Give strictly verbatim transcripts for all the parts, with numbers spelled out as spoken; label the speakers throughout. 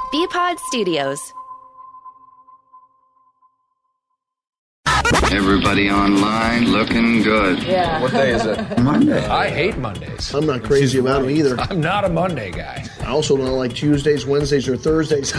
Speaker 1: B-Pod Studios.
Speaker 2: Everybody online looking good.
Speaker 3: Yeah.
Speaker 4: What day is it?
Speaker 3: Monday.
Speaker 5: I hate Mondays.
Speaker 6: I'm not crazy about them either.
Speaker 5: I'm not a Monday guy.
Speaker 6: I also don't like Tuesdays, Wednesdays, or Thursdays.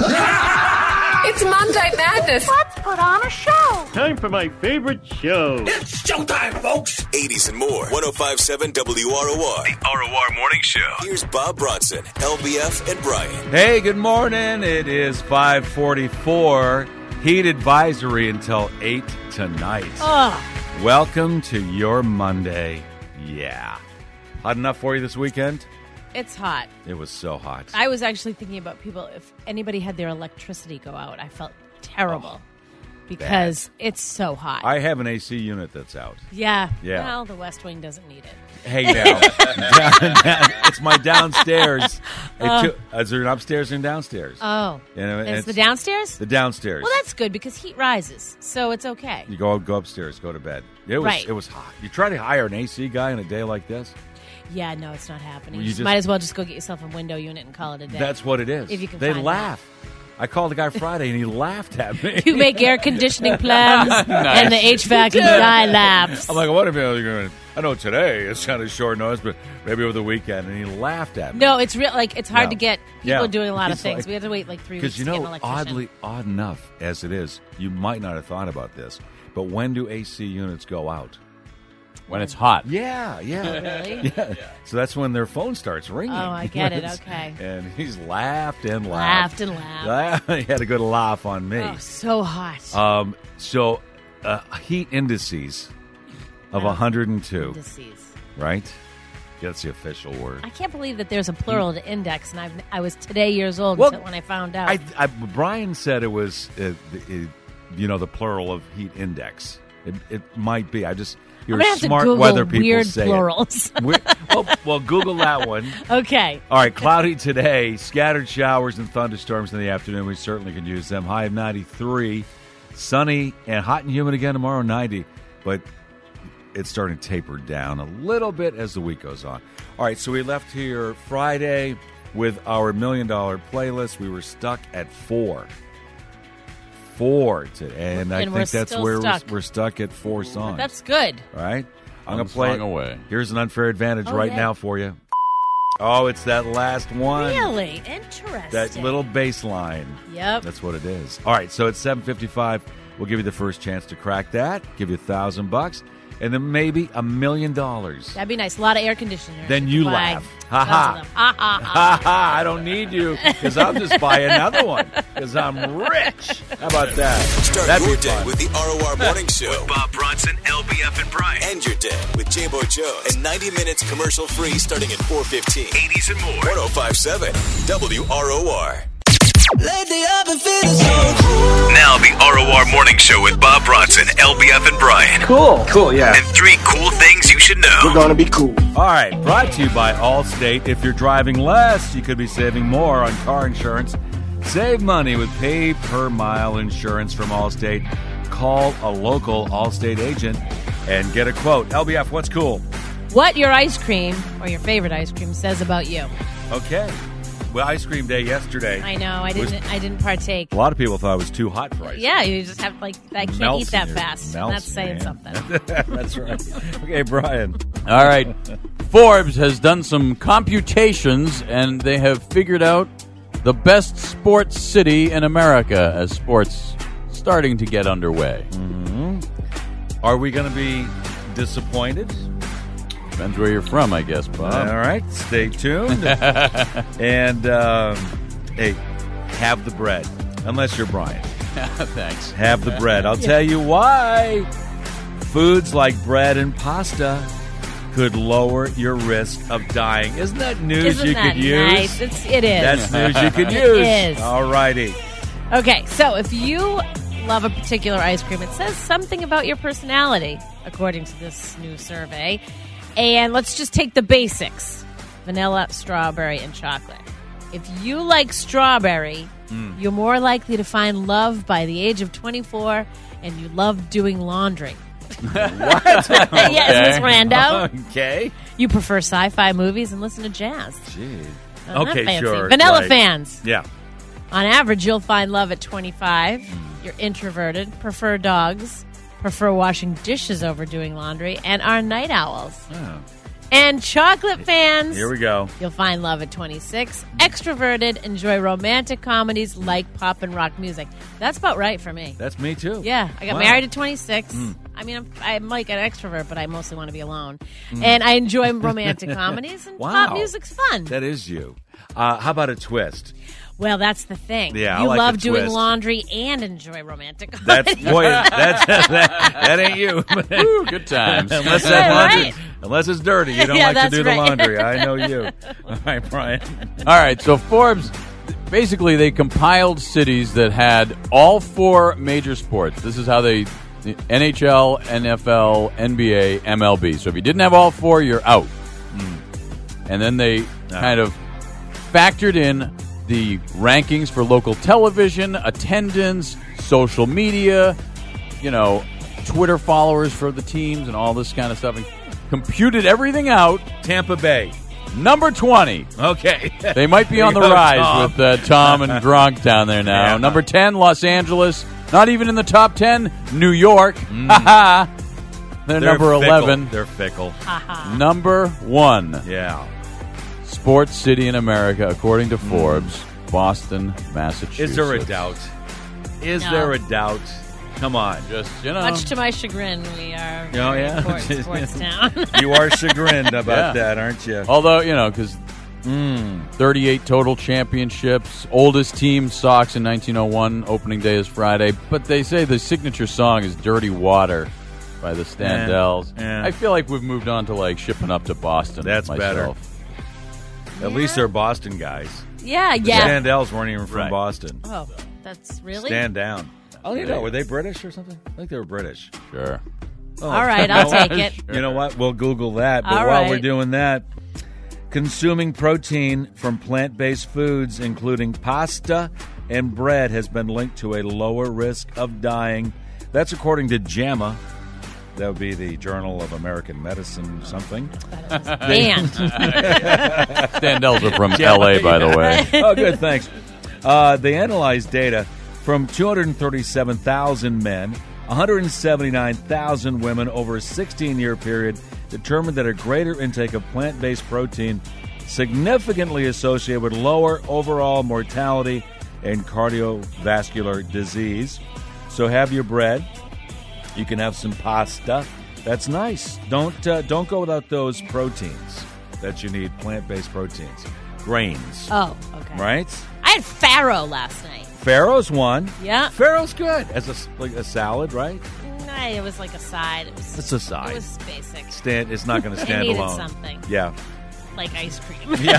Speaker 7: It's Monday Madness.
Speaker 8: Let's put on a show.
Speaker 9: Time for my favorite show.
Speaker 10: It's showtime, folks.
Speaker 11: eighties and more. one oh five point seven W R O R.
Speaker 10: The R O R Morning Show.
Speaker 11: Here's Bob Bronson, L B F, and Brian.
Speaker 12: Hey, good morning. It is five forty-four. Heat advisory until eight tonight.
Speaker 13: Oh.
Speaker 12: Welcome to your Monday. Yeah. Hot enough for you this weekend?
Speaker 13: It's hot.
Speaker 12: It was so hot.
Speaker 13: I was actually thinking about people, if anybody had their electricity go out, I felt terrible. Oh, because bad. It's so hot.
Speaker 12: I have an A C unit that's out.
Speaker 13: Yeah.
Speaker 12: Yeah.
Speaker 13: Well, the West Wing doesn't need it.
Speaker 12: Hey, now. down, down, it's my downstairs.
Speaker 13: Uh,
Speaker 12: took, is there an upstairs and downstairs?
Speaker 13: Oh.
Speaker 12: You know,
Speaker 13: it's, it's the downstairs?
Speaker 12: The downstairs.
Speaker 13: Well, that's good because heat rises, so it's okay.
Speaker 12: You go go upstairs, go to bed. It was
Speaker 13: right.
Speaker 12: It was hot. You try to hire an A C guy on a day like this?
Speaker 13: Yeah, no, it's not happening.
Speaker 12: You
Speaker 13: You
Speaker 12: just,
Speaker 13: might as well just go get yourself a window unit and call it a day.
Speaker 12: That's what it is.
Speaker 13: If you can
Speaker 12: they
Speaker 13: find
Speaker 12: laugh. That. I called the guy Friday, and he laughed at me.
Speaker 13: You make air conditioning plans,
Speaker 12: nice.
Speaker 13: and the H V A C guy laughs.
Speaker 12: I'm like, what if you're going to... I know today it's kind of short notice, but maybe over the weekend, and he laughed at me.
Speaker 13: No, it's real. Like it's hard
Speaker 12: no.
Speaker 13: to get people
Speaker 12: yeah.
Speaker 13: doing a lot
Speaker 12: He's
Speaker 13: of things.
Speaker 12: Like,
Speaker 13: we have to wait like three weeks
Speaker 12: you
Speaker 13: to
Speaker 12: know,
Speaker 13: get an electrician.
Speaker 12: oddly, odd enough as it is, you might not have thought about this, but when do A C units go out?
Speaker 14: When it's hot.
Speaker 12: Yeah, yeah.
Speaker 13: Oh, really?
Speaker 12: Yeah. So that's when their phone starts ringing.
Speaker 13: Oh, I get it. Okay.
Speaker 12: And he's laughed and laughed.
Speaker 13: Laughed and laughed.
Speaker 12: He had a good laugh on me.
Speaker 13: Oh, so hot.
Speaker 12: Um. So, uh, heat indices of
Speaker 13: oh,
Speaker 12: one hundred two.
Speaker 13: Indices.
Speaker 12: Right? That's the official word.
Speaker 13: I can't believe that there's a plural to index, and I've, I was today years old
Speaker 12: well,
Speaker 13: until when I found out.
Speaker 12: I, I, Brian said it was, uh, it, you know, the plural of heat index. It, it might be. I just... You're
Speaker 13: I'm gonna have
Speaker 12: smart
Speaker 13: to Google
Speaker 12: weather people
Speaker 13: weird
Speaker 12: say
Speaker 13: plurals.
Speaker 12: It. well, well, Google that one.
Speaker 13: Okay.
Speaker 12: All right, cloudy today. Scattered showers and thunderstorms in the afternoon. We certainly can use them. High of ninety-three. Sunny and hot and humid again tomorrow, ninety. But it's starting to taper down a little bit as the week goes on. All right, so we left here Friday with our Million Dollar Playlist. We were stuck at four. Four today, and, and I think that's where
Speaker 13: stuck.
Speaker 12: We're, we're stuck at four songs.
Speaker 13: That's good.
Speaker 12: All right, I'm
Speaker 14: One
Speaker 12: gonna play
Speaker 14: song away.
Speaker 12: Here's an unfair advantage
Speaker 13: oh,
Speaker 12: right
Speaker 13: yeah.
Speaker 12: now for you. Oh, it's that last one.
Speaker 13: Really interesting.
Speaker 12: That little bass line.
Speaker 13: Yep.
Speaker 12: That's what it is. All right, so it's seven fifty-five. We'll give you the first chance to crack that. Give you a thousand bucks, and then maybe a million dollars.
Speaker 13: That'd be nice. A lot of air conditioners.
Speaker 12: Then you laugh. Ha ha.
Speaker 13: Ha ha ha.
Speaker 12: Ha I don't need you because I'll just buy another one because I'm rich. How about that?
Speaker 11: Start
Speaker 12: That'd
Speaker 11: your
Speaker 12: be
Speaker 11: day
Speaker 12: fun.
Speaker 11: with the R O R Morning Show.
Speaker 10: With Bob Bronson, L B F, and Brian.
Speaker 11: End your day with J-Bo Jones. And ninety minutes commercial free starting at four fifteen.
Speaker 10: eighties and more.
Speaker 11: one oh five point seven W R O R.
Speaker 10: Lately I've been feeling so cool. Now the R O R Morning Show with Bob Bronson, L B F, and Brian.
Speaker 3: Cool. Cool, yeah.
Speaker 10: And three cool things you should know.
Speaker 3: We're going to be cool.
Speaker 12: All right, brought to you by Allstate. If you're driving less, you could be saving more on car insurance. Save money with pay-per-mile insurance from Allstate. Call a local Allstate agent and get a quote. L B F, what's cool?
Speaker 13: What your ice cream, or your favorite ice cream, says about you.
Speaker 12: Okay. Well, ice cream day yesterday.
Speaker 13: I know. I didn't. I didn't partake.
Speaker 12: A lot of people thought it was too hot for ice cream.
Speaker 13: Yeah, you just have like I can't
Speaker 12: Melts
Speaker 13: eat that
Speaker 12: your-
Speaker 13: fast.
Speaker 12: melts,
Speaker 13: That's saying
Speaker 12: man.
Speaker 13: something.
Speaker 12: That's right. Okay, Brian.
Speaker 14: All right. Forbes has done some computations, and they have figured out the best sports city in America as sports starting to get underway.
Speaker 12: Mm-hmm. Are we going to be disappointed?
Speaker 14: Depends where you're from, I guess, Bob.
Speaker 12: All right, stay tuned. and, um, hey, have the bread. Unless you're Brian.
Speaker 14: Thanks.
Speaker 12: Have the bread. I'll tell you why. Foods like bread and pasta could lower your risk of dying. Isn't that news
Speaker 13: Isn't
Speaker 12: you
Speaker 13: that
Speaker 12: could use?
Speaker 13: nice? It's, it is.
Speaker 12: That's news you could
Speaker 13: It
Speaker 12: use.
Speaker 13: is.
Speaker 12: All righty.
Speaker 13: Okay, so if you love a particular ice cream, it says something about your personality, according to this new survey. And let's just take the basics. Vanilla, strawberry, and chocolate. If you like strawberry, mm. you're more likely to find love by the age of twenty-four, and you love doing laundry.
Speaker 12: What?
Speaker 13: Yes, Miss Rando.
Speaker 12: Okay.
Speaker 13: You prefer sci-fi movies and listen to jazz.
Speaker 12: Gee.
Speaker 13: Oh,
Speaker 12: okay,
Speaker 13: fancy.
Speaker 12: sure.
Speaker 13: Vanilla
Speaker 12: right.
Speaker 13: fans.
Speaker 12: Yeah.
Speaker 13: On average, you'll find love at twenty-five. You're introverted, prefer dogs, prefer washing dishes over doing laundry, and are night owls.
Speaker 12: Oh.
Speaker 13: And chocolate fans.
Speaker 12: Here we go.
Speaker 13: You'll find love at twenty-six. Extroverted, enjoy romantic comedies like pop and rock music. That's about right for me.
Speaker 12: That's me, too.
Speaker 13: Yeah, I got
Speaker 12: Wow.
Speaker 13: married at twenty-six.
Speaker 12: Mm.
Speaker 13: I mean, I'm, I'm like an extrovert, but I mostly want to be alone. Mm. And I enjoy romantic comedies, and
Speaker 12: Wow.
Speaker 13: pop music's fun.
Speaker 12: That is you. Uh, how about a twist?
Speaker 13: Well, that's the thing.
Speaker 12: Yeah, I
Speaker 13: you
Speaker 12: like
Speaker 13: love
Speaker 12: a
Speaker 13: doing
Speaker 12: twist.
Speaker 13: laundry and enjoy romantic
Speaker 12: That's
Speaker 13: comedies.
Speaker 12: boy. That's that, that ain't you.
Speaker 14: Ooh, good times.
Speaker 12: unless
Speaker 13: Yeah,
Speaker 12: that laundry,
Speaker 13: right.
Speaker 12: unless it's dirty, you don't
Speaker 13: Yeah,
Speaker 12: like to
Speaker 13: that's
Speaker 12: do
Speaker 13: right.
Speaker 12: the laundry. I know you. All right, Brian.
Speaker 14: All right, so Forbes, basically they compiled cities that had all four major sports. This is how they, the N H L, N F L, N B A, M L B. So if you didn't have all four, you're out. And then they kind of factored in the rankings for local television, attendance, social media, you know, Twitter followers for the teams and all this kind of stuff. And computed everything out.
Speaker 12: Tampa Bay.
Speaker 14: Number twenty.
Speaker 12: Okay.
Speaker 14: They might be
Speaker 12: There
Speaker 14: on the
Speaker 12: you go,
Speaker 14: rise
Speaker 12: Tom.
Speaker 14: with uh, Tom and Gronk down there now.
Speaker 12: Yeah.
Speaker 14: Number ten, Los Angeles. Not even in the top ten, New York.
Speaker 12: Mm.
Speaker 14: Ha ha. They're,
Speaker 12: They're
Speaker 14: number
Speaker 12: fickle.
Speaker 14: eleven.
Speaker 12: They're fickle.
Speaker 14: Number one,
Speaker 12: Yeah.
Speaker 14: sports city in America, according to Forbes, Boston, Massachusetts.
Speaker 12: Is there a doubt? Is
Speaker 13: No.
Speaker 12: there a doubt? Come on.
Speaker 14: Just, you know.
Speaker 13: Much to my chagrin, we are a
Speaker 12: Oh,
Speaker 13: very
Speaker 12: yeah?
Speaker 13: important sports town.
Speaker 12: You are chagrined about
Speaker 14: Yeah.
Speaker 12: that, aren't you?
Speaker 14: Although, you know, because
Speaker 12: Mm.
Speaker 14: thirty-eight total championships. Oldest team, Sox in nineteen oh one. Opening day is Friday. But they say the signature song is Dirty Water by the Standells.
Speaker 12: Yeah.
Speaker 14: I feel like we've moved on to, like, shipping up to Boston.
Speaker 12: That's
Speaker 14: myself.
Speaker 12: At least they're Boston guys.
Speaker 13: yeah,
Speaker 12: The
Speaker 13: yeah.
Speaker 12: Standells weren't even from
Speaker 14: Right.
Speaker 12: Boston.
Speaker 13: Oh, that's really?
Speaker 12: Stand down. Oh, you know, were they British or something? I think they were British.
Speaker 14: Sure.
Speaker 12: Oh.
Speaker 13: All right, I'll
Speaker 12: You know
Speaker 13: take it.
Speaker 12: what? You know what? We'll Google that. But
Speaker 13: All
Speaker 12: while
Speaker 13: right.
Speaker 12: we're doing that, consuming protein from plant-based foods, including pasta and bread, has been linked to a lower risk of dying. That's according to JAMA. That would be the Journal of American Medicine something.
Speaker 13: Man.
Speaker 14: Standells are from L A, by the way.
Speaker 12: Oh, good, thanks. Uh, they analyzed data from two hundred thirty-seven thousand men, one hundred seventy-nine thousand women over a sixteen-year period, determined that a greater intake of plant-based protein significantly associated with lower overall mortality and cardiovascular disease. So have your bread. You can have some pasta. That's nice. Don't uh, don't go without those proteins that you need, plant-based proteins. Grains,
Speaker 13: Oh, okay.
Speaker 12: right?
Speaker 13: I had farro last night.
Speaker 12: Farrow's one.
Speaker 13: Yeah.
Speaker 12: Farrow's good. As a, like a salad, right?
Speaker 13: Nah, it was like a side. It was,
Speaker 12: It's a side.
Speaker 13: It was basic.
Speaker 12: Stand, it's not going to
Speaker 13: It
Speaker 12: stand
Speaker 13: needed
Speaker 12: alone.
Speaker 13: something.
Speaker 12: Yeah.
Speaker 13: Like ice cream.
Speaker 12: Do they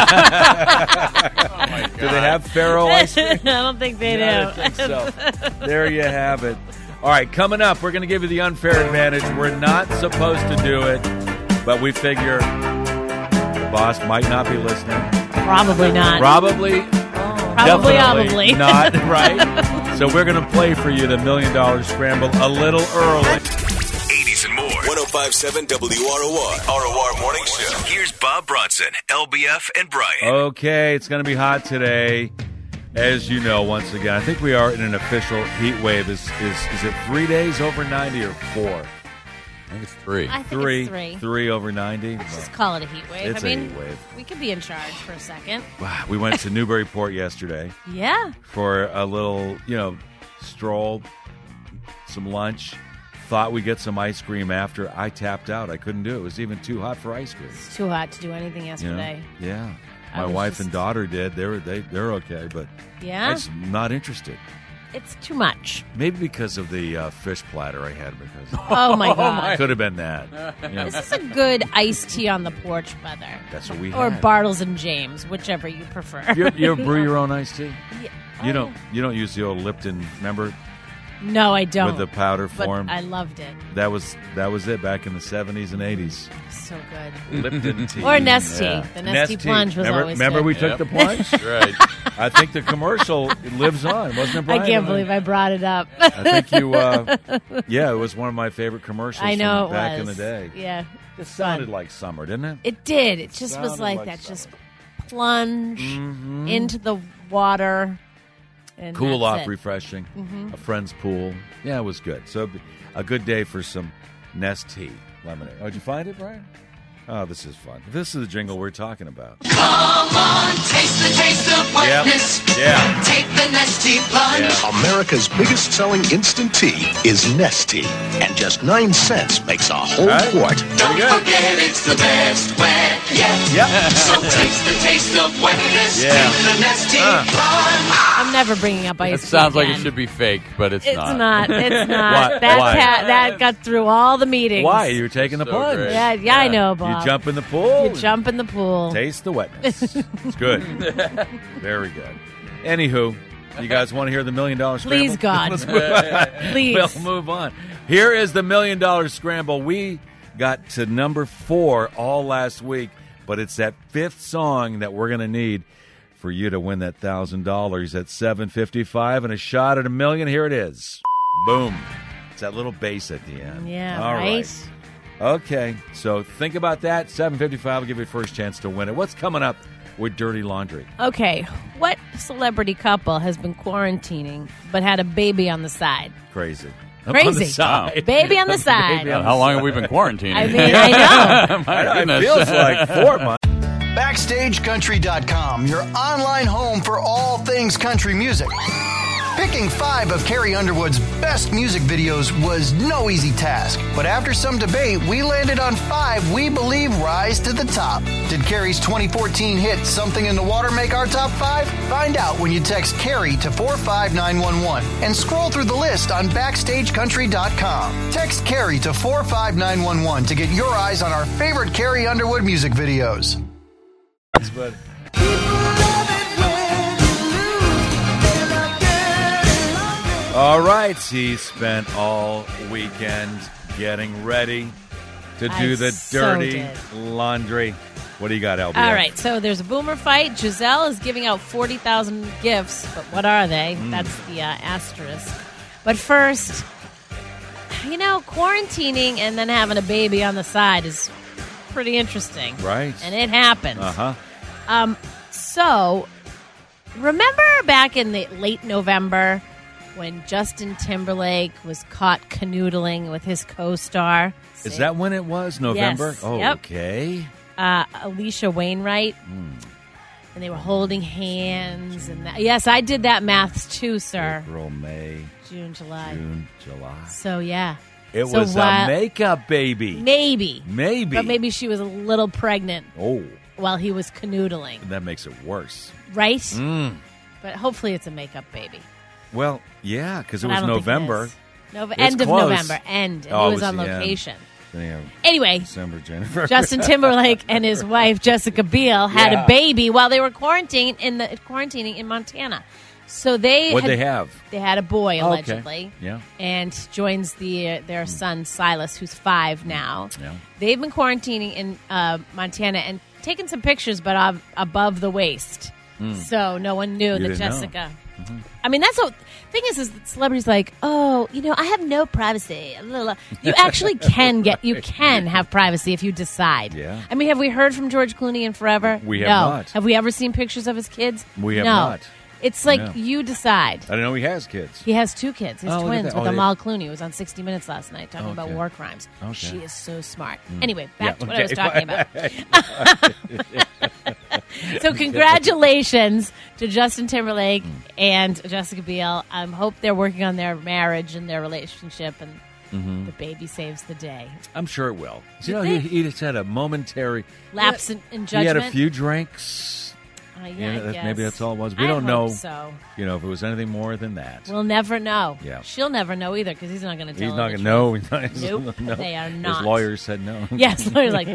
Speaker 12: have Farrow ice cream?
Speaker 13: I don't think they do.
Speaker 12: I don't think so. There you have it. All right, coming up, we're going to give you the unfair advantage. We're not supposed to do it, but we figure the boss might not be listening.
Speaker 13: Probably not.
Speaker 12: Probably,
Speaker 13: Probably,
Speaker 12: definitely
Speaker 13: probably.
Speaker 12: not, right? So we're going to play for you the Million Dollar Scramble a little early.
Speaker 10: eighties and more.
Speaker 11: ten fifty-seven W R O R. R O R Morning Show.
Speaker 10: Here's Bob Bronson, L B F, and Brian.
Speaker 12: Okay, it's going to be hot today. As you know, once again, I think we are in an official heat wave. Is is is it three days over ninety or four?
Speaker 14: I think it's three.
Speaker 13: I think
Speaker 12: Three,
Speaker 13: it's three.
Speaker 12: three over ninety.
Speaker 13: Let's just call it a heat wave.
Speaker 12: It's
Speaker 13: I
Speaker 12: a
Speaker 13: mean,
Speaker 12: heat wave.
Speaker 13: we could be in charge for a second.
Speaker 12: Wow, we went to Newburyport yesterday
Speaker 13: Yeah.
Speaker 12: for a little, you know, stroll, some lunch. Thought we'd get some ice cream after. I tapped out. I couldn't do it. It was even too hot for ice cream.
Speaker 13: It's too hot to do anything
Speaker 12: You know?
Speaker 13: yesterday.
Speaker 12: Yeah.
Speaker 13: I
Speaker 12: My
Speaker 13: was
Speaker 12: wife
Speaker 13: just-
Speaker 12: and daughter did. They were they they're okay, but
Speaker 13: Yeah?
Speaker 12: I'm just not interested.
Speaker 13: It's too much.
Speaker 12: Maybe because of the uh, fish platter I had. Because
Speaker 13: Oh, my God.
Speaker 12: could have been that. You know,
Speaker 13: This is a good iced tea on the porch weather.
Speaker 12: that's what we
Speaker 13: Or
Speaker 12: had.
Speaker 13: Bartles and James, whichever you prefer.
Speaker 12: You, you ever brew your own iced tea?
Speaker 13: Yeah.
Speaker 12: You
Speaker 13: Oh,
Speaker 12: don't. You don't use the old Lipton. Remember
Speaker 13: No, I don't.
Speaker 12: with the powder
Speaker 13: but
Speaker 12: form?
Speaker 13: I loved it.
Speaker 12: That was that was it back in the seventies and eighties.
Speaker 13: So good.
Speaker 12: Lipton tea.
Speaker 13: Or Nestea.
Speaker 12: Yeah.
Speaker 13: The Nestea plunge was
Speaker 12: remember,
Speaker 13: always
Speaker 12: remember
Speaker 13: good.
Speaker 12: we took
Speaker 14: Yep.
Speaker 12: the plunge?
Speaker 14: Right.
Speaker 12: I think the commercial lives on, wasn't it, Brian?
Speaker 13: I can't believe I brought it up.
Speaker 12: I think you. Uh, yeah, it was one of my favorite commercials.
Speaker 13: I know
Speaker 12: from
Speaker 13: it
Speaker 12: back
Speaker 13: was.
Speaker 12: in the day.
Speaker 13: Yeah.
Speaker 12: It sounded like summer, didn't it?
Speaker 13: It did. It just was
Speaker 12: Sounded
Speaker 13: like,
Speaker 12: like
Speaker 13: that.
Speaker 12: summer.
Speaker 13: Just plunge
Speaker 12: Mm-hmm.
Speaker 13: into the water. And
Speaker 12: cool
Speaker 13: that's
Speaker 12: off,
Speaker 13: it.
Speaker 12: refreshing.
Speaker 13: Mhm.
Speaker 12: A friend's pool. Yeah, it was good. So a good day for some Nestea lemonade. Oh, did you find it, Brian? Oh, this is fun. This is the jingle we're talking about.
Speaker 1: Come on, taste the taste of wetness.
Speaker 12: Yep. Yeah.
Speaker 1: Take the Nestea plunge.
Speaker 12: Yeah.
Speaker 3: America's biggest selling instant tea is Nestea, and just nine cents makes a whole
Speaker 12: Right.
Speaker 3: quart.
Speaker 1: Don't forget it's the best wet yet.
Speaker 12: Yep.
Speaker 1: So taste the taste of wetness
Speaker 12: Yeah.
Speaker 1: in the Nestea
Speaker 12: Uh.
Speaker 1: plunge.
Speaker 13: I'm never bringing up ice
Speaker 14: It
Speaker 13: cream
Speaker 14: sounds like
Speaker 13: again.
Speaker 14: it should be fake, but it's,
Speaker 13: It's
Speaker 14: not.
Speaker 13: not. It's not.
Speaker 12: Why?
Speaker 13: That
Speaker 12: Why?
Speaker 13: pa- that got through all the meetings.
Speaker 12: Why? You were taking the
Speaker 14: So
Speaker 12: plunge.
Speaker 14: great.
Speaker 13: Yeah, yeah, I know, Bob.
Speaker 12: You jump in the pool.
Speaker 13: You jump in the pool.
Speaker 12: Taste the wetness. It's good. Very good. Anywho, you guys want to hear the million dollar scramble?
Speaker 13: Please, God.
Speaker 12: Let's move on.
Speaker 13: Please.
Speaker 12: We'll move on. Here is the million dollar scramble. We got to number four all last week, but it's that fifth song that we're going to need for you to win that one thousand dollars at seven fifty-five and a shot at a million. Here it is. Boom. It's that little bass at the end.
Speaker 13: Yeah,
Speaker 12: All
Speaker 13: right?
Speaker 12: right. Okay, so think about that. seven fifty-five will give you a first chance to win it. What's coming up with Dirty Laundry?
Speaker 13: Okay, what celebrity couple has been quarantining but had a baby on the side?
Speaker 12: Crazy. Up
Speaker 13: Crazy.
Speaker 12: on the side.
Speaker 13: Baby on the side.
Speaker 12: Baby on
Speaker 14: How
Speaker 12: the
Speaker 14: long
Speaker 12: side.
Speaker 14: have we been quarantining?
Speaker 13: I mean, I know.
Speaker 14: My
Speaker 12: I know, it
Speaker 14: goodness.
Speaker 12: feels like four months.
Speaker 4: Backstage Country dot com, your online home for all things country music. Picking five of Carrie Underwood's best music videos was no easy task, but after some debate, we landed on five we believe rise to the top. Did Carrie's twenty fourteen hit Something in the Water make our top five? Find out when you text Carrie to four five nine one one and scroll through the list on Backstage Country dot com. Text Carrie to four five nine one one to get your eyes on our favorite Carrie Underwood music videos.
Speaker 12: But all right, he spent all weekend getting ready to do
Speaker 13: I
Speaker 12: the
Speaker 13: so
Speaker 12: dirty
Speaker 13: did.
Speaker 12: laundry. What do you got, L B?
Speaker 13: All right, so there's a boomer fight. Giselle is giving out forty thousand gifts, but what are they?
Speaker 12: Mm.
Speaker 13: That's the uh, asterisk. But first, you know, quarantining and then having a baby on the side is pretty interesting.
Speaker 12: Right.
Speaker 13: And it happens.
Speaker 12: Uh-huh.
Speaker 13: Um, so, remember back in the late November when Justin Timberlake was caught canoodling with his co-star?
Speaker 12: Is that when it was? November?
Speaker 13: Yes.
Speaker 12: Oh,
Speaker 13: Yep.
Speaker 12: okay.
Speaker 13: Uh, Alicia Wainwright.
Speaker 12: Mm.
Speaker 13: And they were holding hands. And that, yes, I did that math too, sir.
Speaker 12: April, May,
Speaker 13: June, July.
Speaker 12: June, July.
Speaker 13: So, yeah.
Speaker 12: It
Speaker 13: So
Speaker 12: was
Speaker 13: while-
Speaker 12: a makeup baby.
Speaker 13: Maybe.
Speaker 12: Maybe.
Speaker 13: But maybe she was a little pregnant
Speaker 12: Oh,
Speaker 13: while he was canoodling.
Speaker 12: that makes it worse.
Speaker 13: Right?
Speaker 12: Mm.
Speaker 13: But hopefully it's a makeup baby.
Speaker 12: Well, yeah, because it
Speaker 13: But I
Speaker 12: was
Speaker 13: don't think it
Speaker 12: November.
Speaker 13: is. Nov-
Speaker 12: It's
Speaker 13: end of
Speaker 12: close.
Speaker 13: November. End. And
Speaker 12: Oh,
Speaker 13: he
Speaker 12: it
Speaker 13: was on
Speaker 12: the end.
Speaker 13: location.
Speaker 12: Yeah.
Speaker 13: Anyway,
Speaker 12: December, January.
Speaker 13: Justin Timberlake and his wife Jessica Biel had
Speaker 12: Yeah.
Speaker 13: a baby while they were quarantining in the quarantining in Montana. So they
Speaker 12: What'd
Speaker 13: had,
Speaker 12: they have?
Speaker 13: They had a boy
Speaker 12: Oh, okay.
Speaker 13: allegedly.
Speaker 12: Yeah.
Speaker 13: And joins the uh, their son Silas, who's five now.
Speaker 12: Yeah.
Speaker 13: They've been quarantining in uh, Montana and taking some pictures, but ab- above the waist,
Speaker 12: Mm.
Speaker 13: so no one knew
Speaker 12: You
Speaker 13: that
Speaker 12: didn't know.
Speaker 13: Jessica. I mean, that's the thing is, is that celebrities like, oh, you know, I have no privacy. You actually can get, you can have privacy if you decide.
Speaker 12: Yeah.
Speaker 13: I mean, have we heard from George Clooney in forever?
Speaker 12: We have
Speaker 13: no.
Speaker 12: not.
Speaker 13: Have we ever seen pictures of his kids?
Speaker 12: We have
Speaker 13: no.
Speaker 12: not.
Speaker 13: It's like
Speaker 12: No.
Speaker 13: you decide.
Speaker 12: I didn't know he has kids.
Speaker 13: He has two kids. His
Speaker 12: Oh, look at
Speaker 13: twins
Speaker 12: that.
Speaker 13: with
Speaker 12: Oh, they-
Speaker 13: Amal Clooney, who was on sixty minutes last night talking about
Speaker 12: Okay.
Speaker 13: war crimes.
Speaker 12: Okay.
Speaker 13: She is so smart.
Speaker 12: Mm.
Speaker 13: Anyway, back
Speaker 12: Yeah,
Speaker 13: to what I was
Speaker 12: okay.
Speaker 13: talking about. So congratulations to Justin Timberlake and Jessica Biel. I um, hope they're working on their marriage and their relationship, and
Speaker 12: Mhm.
Speaker 13: the baby saves the day.
Speaker 12: I'm sure it will.
Speaker 13: You
Speaker 12: You know, he,
Speaker 13: think?
Speaker 12: he just had a momentary
Speaker 13: Lapse in, in
Speaker 12: He had a
Speaker 13: judgment?
Speaker 12: few drinks.
Speaker 13: Uh, yeah,
Speaker 12: You know,
Speaker 13: I
Speaker 12: that-
Speaker 13: guess.
Speaker 12: maybe that's all it was. We
Speaker 13: I
Speaker 12: don't
Speaker 13: hope
Speaker 12: know.
Speaker 13: so.
Speaker 12: You know, if it was anything more than that.
Speaker 13: We'll never know.
Speaker 12: Yeah.
Speaker 13: She'll never know either because he's not going to tell
Speaker 12: He's
Speaker 13: her
Speaker 12: not
Speaker 13: the
Speaker 12: going to know.
Speaker 13: truth.
Speaker 12: He's not- he's-
Speaker 13: Nope,
Speaker 12: no.
Speaker 13: they are
Speaker 12: His
Speaker 13: not.
Speaker 12: lawyers said no.
Speaker 13: Yes, lawyers like.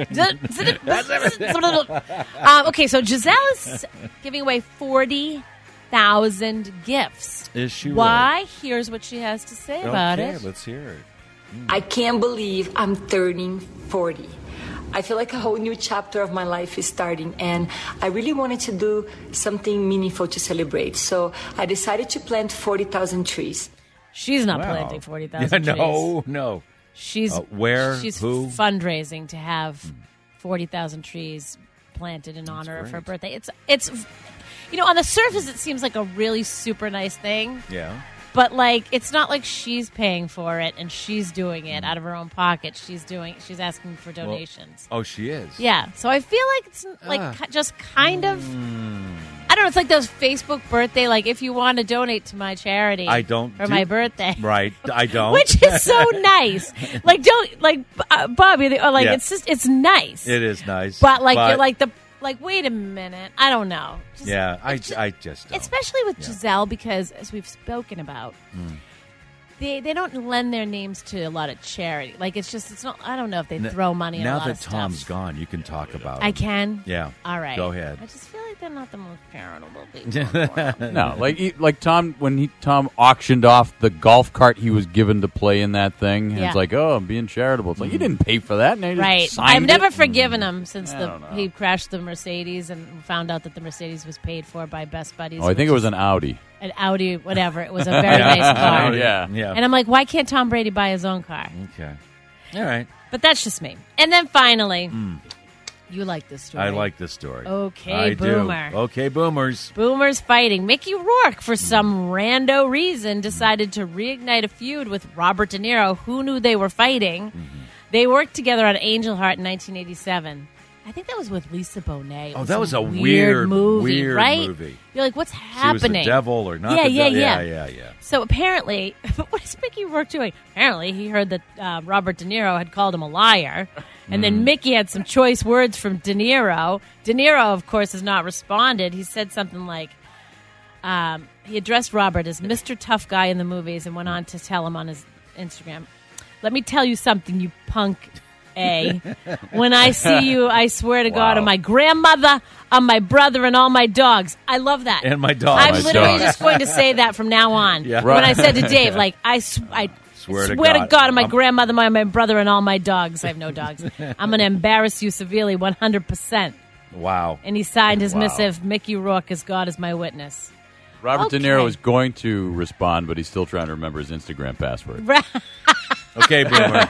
Speaker 13: um, okay, so Giselle is giving away forty thousand gifts.
Speaker 12: Is she
Speaker 13: Why? Here's what she has to say about
Speaker 12: okay,
Speaker 13: it.
Speaker 12: let's hear it.
Speaker 8: I can't believe I'm turning forty. I feel like a whole new chapter of my life is starting, and I really wanted to do something meaningful to celebrate. So I decided to plant forty thousand trees.
Speaker 13: She's not
Speaker 12: Wow.
Speaker 13: planting forty thousand
Speaker 12: Yeah,
Speaker 13: trees.
Speaker 12: no, no.
Speaker 13: She's
Speaker 12: Uh, where?
Speaker 13: She's
Speaker 12: Who?
Speaker 13: fundraising to have forty thousand trees planted in honor of her
Speaker 12: great.
Speaker 13: birthday. It's it's you know, on the surface, it seems like a really super nice thing.
Speaker 12: Yeah.
Speaker 13: But, like, it's not like she's paying for it and she's doing it out of her own pocket. She's doing, she's asking for donations.
Speaker 12: Well, oh, she is?
Speaker 13: Yeah. So I feel like it's, like,
Speaker 12: Ah.
Speaker 13: ki- just kind of,
Speaker 12: Mm.
Speaker 13: I don't know, it's like those Facebook birthday, like, if you want to donate to my charity.
Speaker 12: I don't
Speaker 13: For
Speaker 12: do-
Speaker 13: my birthday.
Speaker 12: Right. I don't.
Speaker 13: Which is so nice. Like, don't, like, uh, Bobby, or like,
Speaker 12: Yeah.
Speaker 13: it's just, it's nice.
Speaker 12: It is nice.
Speaker 13: But, like, you're like the, like, wait a minute. I don't know. Just,
Speaker 12: yeah, I, I just don't.
Speaker 13: Especially with
Speaker 12: Yeah.
Speaker 13: Giselle, because as we've spoken about,
Speaker 12: Mm.
Speaker 13: they they don't lend their names to a lot of charity. Like it's just it's not. I don't know if they
Speaker 12: N-
Speaker 13: throw money.
Speaker 12: Now
Speaker 13: in a lot
Speaker 12: that
Speaker 13: of
Speaker 12: Tom's
Speaker 13: stuff.
Speaker 12: gone, you can talk about
Speaker 13: I
Speaker 12: him.
Speaker 13: can.
Speaker 12: Yeah.
Speaker 13: All right.
Speaker 12: Go ahead.
Speaker 13: I just feel like they're not the most charitable people.
Speaker 14: No, like he, like Tom when he Tom auctioned off the golf cart he was given to play in that thing. And
Speaker 13: Yeah.
Speaker 14: it's like, oh, I'm being charitable. It's like you didn't pay for that. Now you just
Speaker 13: Right.
Speaker 14: signed
Speaker 13: I've never
Speaker 14: it.
Speaker 13: forgiven him since
Speaker 14: I
Speaker 13: the
Speaker 14: don't know.
Speaker 13: he crashed the Mercedes and found out that the Mercedes was paid for by Best Buddies.
Speaker 14: Oh, I think
Speaker 13: which
Speaker 14: it was
Speaker 13: is
Speaker 14: an Audi.
Speaker 13: an Audi, whatever. It was a very nice car.
Speaker 14: Yeah.
Speaker 12: Yeah.
Speaker 13: And I'm like, why can't Tom Brady buy his own car?
Speaker 12: Okay. All right.
Speaker 13: But that's just me. And then finally, you like this story.
Speaker 12: I like this story.
Speaker 13: Okay,
Speaker 12: I
Speaker 13: Boomer.
Speaker 12: do. Okay, boomers.
Speaker 13: Boomers fighting. Mickey Rourke, for some rando reason, decided to reignite a feud with Robert De Niro. Who knew they were fighting?
Speaker 12: Mm-hmm.
Speaker 13: They worked together on Angel Heart in nineteen eighty-seven. I think that was with Lisa Bonet. It
Speaker 12: Oh, that was
Speaker 13: some
Speaker 12: a weird,
Speaker 13: movie,
Speaker 12: weird
Speaker 13: right?
Speaker 12: movie.
Speaker 13: You're like, what's
Speaker 12: She was
Speaker 13: happening?
Speaker 12: the devil or not
Speaker 13: Yeah,
Speaker 12: the
Speaker 13: yeah,
Speaker 12: devil.
Speaker 13: yeah.
Speaker 12: Yeah, yeah, yeah.
Speaker 13: So apparently, what is Mickey Rourke doing? Apparently, he heard that uh, Robert De Niro had called him a liar. And then Mickey had some choice words from De Niro. De Niro, of course, has not responded. He said something like, um, he addressed Robert as Mister Tough Guy in the movies and went on to tell him on his Instagram, let me tell you something, you punk A. When I see you, I swear to God,
Speaker 12: Wow.
Speaker 13: on my grandmother, on my brother, and all my dogs. I love that.
Speaker 12: And my dog.
Speaker 13: I'm
Speaker 12: My
Speaker 13: literally
Speaker 12: dog.
Speaker 13: just going to say that from now on.
Speaker 12: Yeah.
Speaker 13: When I
Speaker 12: Right.
Speaker 13: said to Dave, like, I, sw- I
Speaker 12: Swear
Speaker 13: swear,
Speaker 12: to
Speaker 13: to
Speaker 12: God.
Speaker 13: God, on my
Speaker 12: I'm-
Speaker 13: grandmother, my, my brother, and all my dogs. I have no dogs. I'm going to embarrass you severely, one hundred percent.
Speaker 12: Wow.
Speaker 13: And he signed his
Speaker 12: Wow.
Speaker 13: missive, Mickey Rourke, as God is my witness.
Speaker 14: Robert
Speaker 13: Okay.
Speaker 14: De Niro was going to respond, but he's still trying to remember his Instagram password.
Speaker 13: Right.
Speaker 12: Okay, boomer.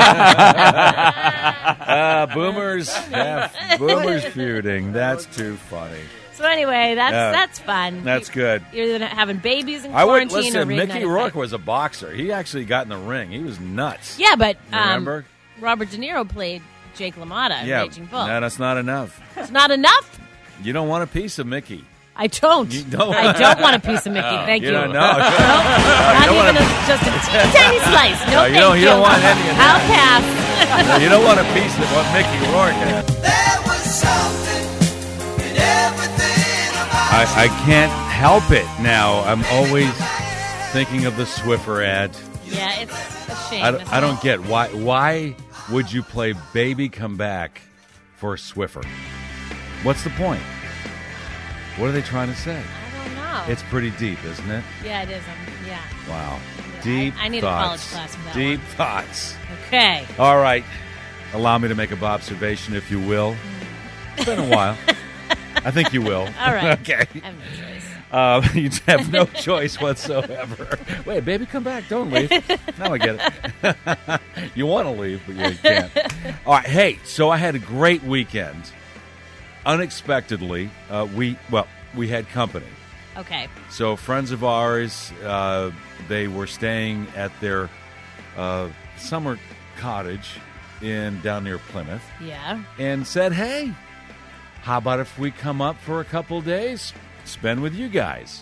Speaker 12: uh, boomers. Yeah, boomers feuding. That's too funny.
Speaker 13: So anyway, that's
Speaker 12: Yeah.
Speaker 13: that's fun.
Speaker 12: That's good.
Speaker 13: You're either having babies in
Speaker 12: I would
Speaker 13: quarantine or
Speaker 12: listen.
Speaker 13: reigniting
Speaker 12: Mickey
Speaker 13: a
Speaker 12: Rourke
Speaker 13: fight.
Speaker 12: was a boxer. He actually got in the ring. He was nuts.
Speaker 13: Yeah, but um,
Speaker 12: Remember?
Speaker 13: Robert De Niro played Jake LaMotta in
Speaker 12: yeah,
Speaker 13: Raging Bull.
Speaker 12: no, that's not enough.
Speaker 13: It's not enough.
Speaker 12: You don't want a piece of Mickey.
Speaker 13: I don't.
Speaker 12: You don't.
Speaker 13: I don't want a piece of Mickey. Thank you.
Speaker 12: You don't know.
Speaker 13: Nope.
Speaker 12: You
Speaker 13: Not
Speaker 12: don't
Speaker 13: even
Speaker 12: wanna-
Speaker 13: a, just a teeny tiny slice. No,
Speaker 12: No, you
Speaker 13: thank
Speaker 12: don't- you don't want any of
Speaker 13: I'll
Speaker 12: that.
Speaker 13: pass.
Speaker 12: No, you don't want a piece of what Mickey Rourke had.
Speaker 1: There was something in everything about
Speaker 12: I, I can't help it now. I'm always thinking of the Swiffer ad.
Speaker 13: Yeah, it's a shame.
Speaker 12: I, don't-
Speaker 13: isn't
Speaker 12: I
Speaker 13: it?
Speaker 12: don't get why. Why would you play Baby Come Back for Swiffer? What's the point? What are they trying to say?
Speaker 13: I don't know.
Speaker 12: It's pretty deep, isn't it?
Speaker 13: yeah, it is. Um, yeah.
Speaker 12: Wow.
Speaker 13: Yeah,
Speaker 12: Deep
Speaker 13: I, I need
Speaker 12: thoughts.
Speaker 13: a college class for that
Speaker 12: Deep
Speaker 13: one.
Speaker 12: thoughts.
Speaker 13: Okay.
Speaker 12: All right. Allow me to make a observation, if you will. It's been a while. I think you will.
Speaker 13: All right.
Speaker 12: Okay.
Speaker 13: I have no choice.
Speaker 12: Uh, you have no choice whatsoever. Wait, baby, come back. Don't leave. Now I get it. You want to leave, but you can't. All right. Hey, so I had a great weekend. Unexpectedly, uh, we, well, we had company.
Speaker 13: Okay.
Speaker 12: So friends of ours, uh, they were staying at their uh, summer cottage in down near Plymouth,
Speaker 13: Yeah.
Speaker 12: and said, "Hey, how about if we come up for a couple days, spend with you guys?"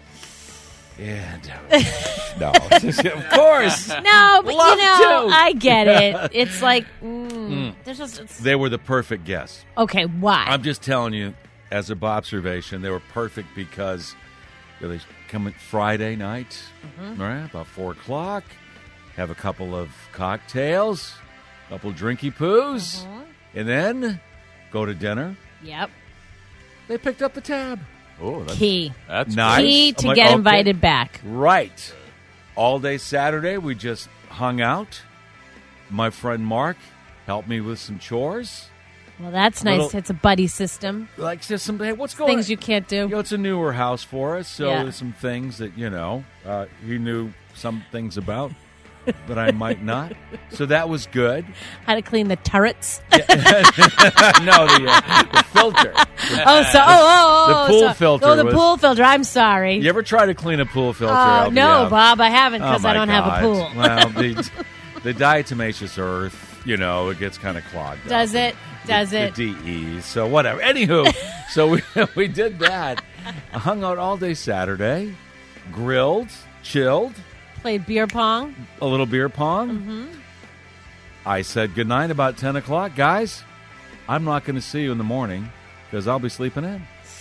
Speaker 12: And uh, no, of course,
Speaker 13: No, but
Speaker 12: Love
Speaker 13: you know,
Speaker 12: to.
Speaker 13: I get it. It's like, mm, there's just. It's,
Speaker 12: they were the perfect guests.
Speaker 13: okay, why?
Speaker 12: I'm just telling you, as a observation, they were perfect because you know, they come at Friday night,
Speaker 13: Mhm.
Speaker 12: right, about four o'clock, have a couple of cocktails, a couple of drinky poos,
Speaker 13: Mhm.
Speaker 12: and then go to dinner.
Speaker 13: Yep.
Speaker 12: They picked up the tab.
Speaker 14: Oh, that's,
Speaker 13: Key.
Speaker 14: That's
Speaker 12: Nice.
Speaker 13: Key
Speaker 12: I'm
Speaker 13: to
Speaker 12: like,
Speaker 13: get
Speaker 12: okay.
Speaker 13: invited back.
Speaker 12: Right. All day Saturday, we just hung out. My friend Mark helped me with some chores.
Speaker 13: Well, that's nice.
Speaker 12: Little-
Speaker 13: It's a buddy system.
Speaker 12: Like, just some, hey, what's going on?
Speaker 13: Things you can't do.
Speaker 12: You know, it's a newer house for us, so
Speaker 13: Yeah.
Speaker 12: there's some things that, you know, uh, he knew some things about that I might not. So that was good.
Speaker 13: How to clean the turrets.
Speaker 12: no, the, uh, the filter.
Speaker 13: Oh, so oh, oh, oh
Speaker 12: The pool
Speaker 13: so,
Speaker 12: filter
Speaker 13: Oh, the
Speaker 12: was-
Speaker 13: pool filter. I'm sorry.
Speaker 12: You ever try to clean a pool filter?
Speaker 13: Uh,
Speaker 12: L B F?
Speaker 13: no, Bob, I haven't because
Speaker 12: Oh,
Speaker 13: I
Speaker 12: my
Speaker 13: don't have a
Speaker 12: God.
Speaker 13: pool.
Speaker 12: Well, the, the diatomaceous earth, you know, it gets kind of clogged.
Speaker 13: Does
Speaker 12: up.
Speaker 13: it? Does
Speaker 12: the,
Speaker 13: it?
Speaker 12: The D Es. So whatever. Anywho, so we we did that. I hung out all day Saturday, grilled, chilled,
Speaker 13: Played beer pong.
Speaker 12: a little beer pong.
Speaker 13: Mm-hmm.
Speaker 12: I said goodnight about ten o'clock. Guys, I'm not going to see you in the morning because I'll be sleeping in.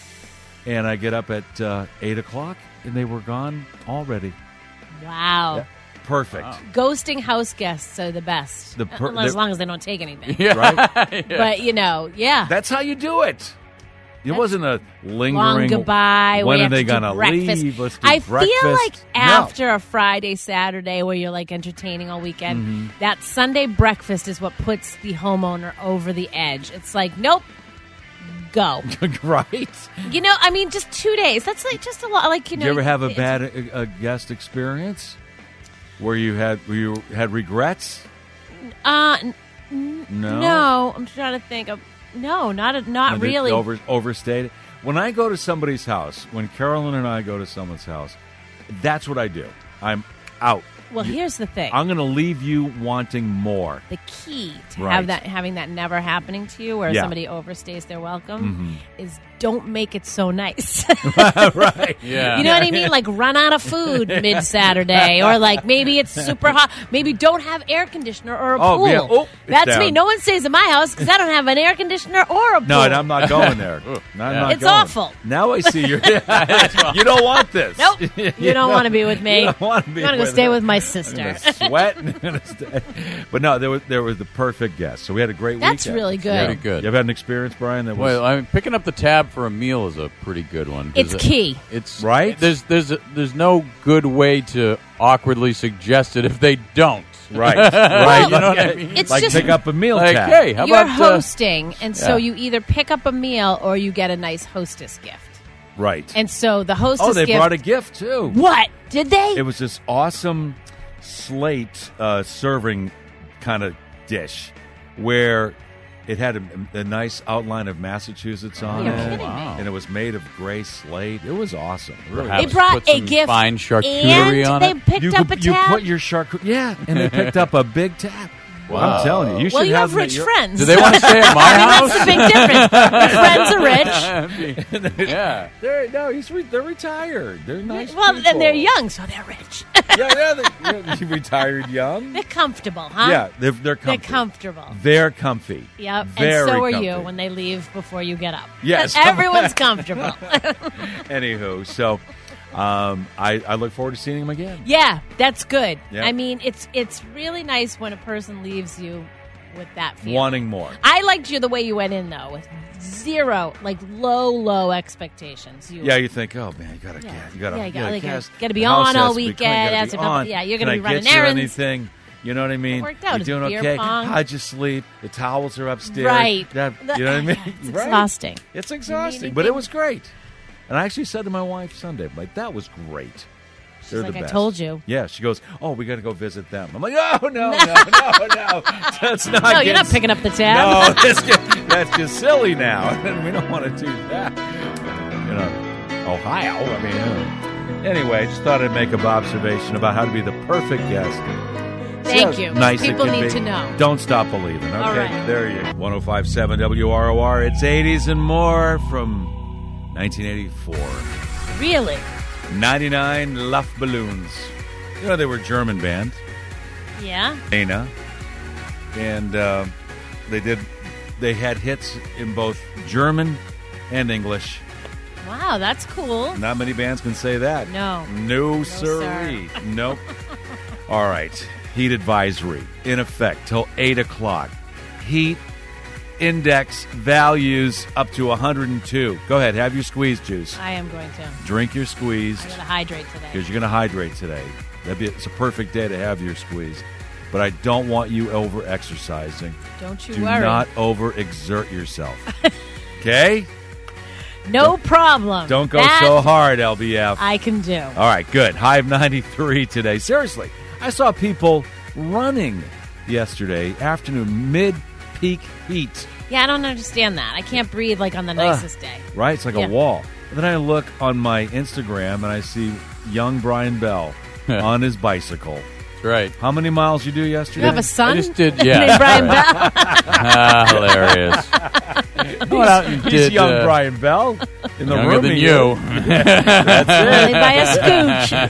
Speaker 12: And I get up at uh, eight o'clock, and they were gone already.
Speaker 13: Wow.
Speaker 12: Yeah, perfect.
Speaker 13: Ghosting house guests are the best.
Speaker 12: The per-
Speaker 13: as
Speaker 12: the-
Speaker 13: long as they don't take anything.
Speaker 12: Yeah. Right?
Speaker 14: Yeah.
Speaker 13: But, you know, yeah.
Speaker 12: That's how you do it. It
Speaker 13: That's
Speaker 12: wasn't a lingering.
Speaker 13: Long goodbye.
Speaker 12: When
Speaker 13: we
Speaker 12: are
Speaker 13: have
Speaker 12: they
Speaker 13: to do
Speaker 12: gonna
Speaker 13: breakfast.
Speaker 12: leave? Let's do
Speaker 13: I
Speaker 12: breakfast.
Speaker 13: feel like
Speaker 12: No.
Speaker 13: after a Friday, Saturday, where you're like entertaining all weekend,
Speaker 12: Mhm.
Speaker 13: that Sunday breakfast is what puts the homeowner over the edge. It's like, nope, go.
Speaker 12: Right?
Speaker 13: You know, I mean, just two days. That's like just a lot. Like you
Speaker 12: Did
Speaker 13: know,
Speaker 12: you ever have a
Speaker 13: it's-
Speaker 12: bad uh, uh, guest experience where you had where you had regrets?
Speaker 13: Uh, n- n-
Speaker 12: No?
Speaker 13: no. I'm trying to think of. No, not a, not
Speaker 12: And it
Speaker 13: really.
Speaker 12: Over, overstated. When I go to somebody's house, when Carolyn and I go to someone's house, that's what I do. I'm out.
Speaker 13: Well, here's the thing.
Speaker 12: I'm going to leave you wanting more.
Speaker 13: The key to
Speaker 12: Right.
Speaker 13: have that having that never happening to you, where
Speaker 12: Yeah.
Speaker 13: somebody overstays their welcome,
Speaker 12: Mhm.
Speaker 13: is don't make it so nice.
Speaker 12: Right.
Speaker 14: Yeah.
Speaker 13: You know what I mean? Like run out of food mid Saturday, or like maybe it's super hot. Maybe don't have air conditioner or a
Speaker 12: Oh,
Speaker 13: pool.
Speaker 12: yeah. Oh, it's
Speaker 13: That's me.
Speaker 12: down.
Speaker 13: No one stays in my house because I don't have an air conditioner or a pool.
Speaker 12: No, and I'm not going there. No, I'm
Speaker 14: Yeah.
Speaker 12: not
Speaker 13: It's
Speaker 12: going.
Speaker 13: awful.
Speaker 12: Now I see you. You don't want this.
Speaker 13: Nope. You don't want to be with me.
Speaker 12: You don't want to be
Speaker 13: You want to go
Speaker 12: with
Speaker 13: stay
Speaker 12: her.
Speaker 13: with my
Speaker 12: I'm
Speaker 13: sister.
Speaker 12: gonna sweat. and I'm gonna stay. But no, there was there was the perfect guest. So we had a great
Speaker 13: That's
Speaker 12: weekend.
Speaker 13: really good.
Speaker 14: Very good.
Speaker 12: You ever had an experience, Brian? That was
Speaker 14: Well, I mean, picking up the tab for a meal is a pretty good one. 'cause
Speaker 13: It's
Speaker 14: it-
Speaker 13: key.
Speaker 14: It's
Speaker 12: Right?
Speaker 14: There's there's there's no good way to awkwardly suggest it if they don't.
Speaker 12: right, right.
Speaker 14: You know what I mean?
Speaker 13: It's
Speaker 12: like
Speaker 13: just-
Speaker 12: pick up a meal
Speaker 14: Like,
Speaker 12: tab.
Speaker 14: hey, how
Speaker 13: You're
Speaker 14: about uh,
Speaker 13: hosting, and so
Speaker 12: yeah.
Speaker 13: you either pick up a meal or you get a nice hostess gift.
Speaker 12: Right.
Speaker 13: And so the hostess
Speaker 12: oh, they
Speaker 13: gift.
Speaker 12: brought a gift too.
Speaker 13: What did they?
Speaker 12: It was this awesome slate uh, serving kind of dish where it had a, a nice outline of Massachusetts on
Speaker 13: You're
Speaker 12: it,
Speaker 13: kidding me.
Speaker 12: and it was made of gray slate. It was awesome. Really
Speaker 14: Perhaps
Speaker 13: They brought
Speaker 14: put
Speaker 13: a
Speaker 14: some
Speaker 13: gift
Speaker 14: fine charcuterie
Speaker 13: and
Speaker 14: on
Speaker 13: they
Speaker 14: it.
Speaker 13: picked
Speaker 12: you
Speaker 13: up
Speaker 12: could-
Speaker 13: a
Speaker 12: you
Speaker 13: tab.
Speaker 12: put your charcuterie, yeah, and they picked up a big tab.
Speaker 14: Wow.
Speaker 12: I'm telling you, you should
Speaker 13: well, you
Speaker 12: have,
Speaker 13: have
Speaker 12: them at
Speaker 13: rich
Speaker 12: your-
Speaker 13: friends.
Speaker 14: Do they want to stay at my
Speaker 13: I mean,
Speaker 14: house?
Speaker 13: that's the big difference. Your friends are rich.
Speaker 14: Yeah.
Speaker 12: They're, no, he's re- they're retired. They're nice.
Speaker 13: Well,
Speaker 12: people.
Speaker 13: and they're young, so they're rich.
Speaker 12: yeah, yeah, they, yeah, you retired young.
Speaker 13: They're comfortable, huh?
Speaker 12: Yeah, they're they're
Speaker 13: They're
Speaker 12: comfy.
Speaker 13: comfortable.
Speaker 12: They're comfy.
Speaker 13: Yep.
Speaker 12: Very
Speaker 13: and so are
Speaker 12: comfy.
Speaker 13: you when they leave before you get up.
Speaker 12: Yes.
Speaker 13: Everyone's comfortable.
Speaker 12: Anywho, so um, I, I look forward to seeing him again.
Speaker 13: Yeah, that's good.
Speaker 12: Yeah.
Speaker 13: I mean, it's it's really nice when a person leaves you with that feeling.
Speaker 12: Wanting more.
Speaker 13: I liked you the way you went in, though, with zero, like low, low expectations. You
Speaker 12: Yeah, you think, oh man, you gotta
Speaker 13: Yeah.
Speaker 12: get, you gotta,
Speaker 13: Yeah, you gotta-
Speaker 12: gotta,
Speaker 13: you gotta-
Speaker 12: cast-
Speaker 13: gotta be
Speaker 12: the house
Speaker 13: on all
Speaker 12: has to be
Speaker 13: weekend,
Speaker 12: clean, gotta
Speaker 13: has
Speaker 12: be
Speaker 13: to be-
Speaker 12: on.
Speaker 13: yeah, you're
Speaker 12: Can
Speaker 13: gonna
Speaker 12: I
Speaker 13: be running
Speaker 12: get you
Speaker 13: errands.
Speaker 12: anything? You know what I mean?
Speaker 13: worked out.
Speaker 12: You're
Speaker 13: It's
Speaker 12: doing
Speaker 13: beer
Speaker 12: okay.
Speaker 13: pong.
Speaker 12: How'd you sleep? The towels are upstairs.
Speaker 13: Right.
Speaker 12: That- you know what I mean?
Speaker 13: It's
Speaker 12: Right.
Speaker 13: exhausting.
Speaker 12: It's
Speaker 13: You
Speaker 12: exhausting,
Speaker 13: need
Speaker 12: but it
Speaker 13: anything?
Speaker 12: was great. And I actually said to my wife Sunday, like, that was great. They're
Speaker 13: like,
Speaker 12: the
Speaker 13: "I
Speaker 12: best."
Speaker 13: told you.
Speaker 12: Yeah, she goes, oh, we got to go visit them. I'm like, oh, no, no, no, no. That's not
Speaker 13: No, you're
Speaker 12: getting-
Speaker 13: not picking up the
Speaker 12: No,
Speaker 13: tab.
Speaker 12: that's just, that's just silly now. We don't want to do that. You know, Ohio, I mean. uh, Anyway, just thought I'd make an observation about how to be the perfect guest. See
Speaker 13: Thank
Speaker 12: how
Speaker 13: you.
Speaker 12: Nice it
Speaker 13: People
Speaker 12: can
Speaker 13: need
Speaker 12: be?
Speaker 13: to know.
Speaker 12: Don't stop believing. Okay,
Speaker 13: All right.
Speaker 12: there you go. ten fifty-seven W R O R. It's eighties and more from nineteen eighty-four.
Speaker 13: Really?
Speaker 12: ninety-nine Luftballons. You know, they were a German band,
Speaker 13: Yeah.
Speaker 12: Dana, and uh, they did. They had hits in both German and English.
Speaker 13: Wow, that's cool.
Speaker 12: Not many bands can say that.
Speaker 13: No.
Speaker 12: No,
Speaker 13: No,
Speaker 12: sirree.
Speaker 13: sir.
Speaker 12: Nope. All right. Heat advisory in effect till eight o'clock. Heat index values up to one hundred two. Go ahead. Have your squeeze juice.
Speaker 13: I am going to.
Speaker 12: Drink your squeeze
Speaker 13: I'm going to hydrate today.
Speaker 12: because you're going to hydrate today. That'd be, it's a perfect day to have your squeeze. But I don't want you over-exercising.
Speaker 13: Don't you
Speaker 12: Do
Speaker 13: worry.
Speaker 12: not over-exert yourself. Okay?
Speaker 13: No problem.
Speaker 12: Don't go
Speaker 13: That
Speaker 12: so hard, L B F.
Speaker 13: I can do.
Speaker 12: All right, good. High of ninety-three today. Seriously, I saw people running yesterday afternoon, mid-peak heat.
Speaker 13: Yeah, I don't understand that. I can't breathe like on the nicest day.
Speaker 12: Right? It's like
Speaker 13: Yeah.
Speaker 12: a wall. And then I look on my Instagram and I see young Brian Bell on his bicycle.
Speaker 14: That's right.
Speaker 12: How many miles you do yesterday?
Speaker 13: You have a son?
Speaker 14: I just did, yeah.
Speaker 13: Named Brian Bell?
Speaker 14: Ah, hilarious. I went out and
Speaker 12: He's
Speaker 14: did,
Speaker 12: young
Speaker 14: uh,
Speaker 12: Brian Bell in the
Speaker 14: younger
Speaker 12: room.
Speaker 14: than
Speaker 12: he
Speaker 14: you.
Speaker 12: is. That's
Speaker 13: Only
Speaker 12: it.
Speaker 13: by a scooch.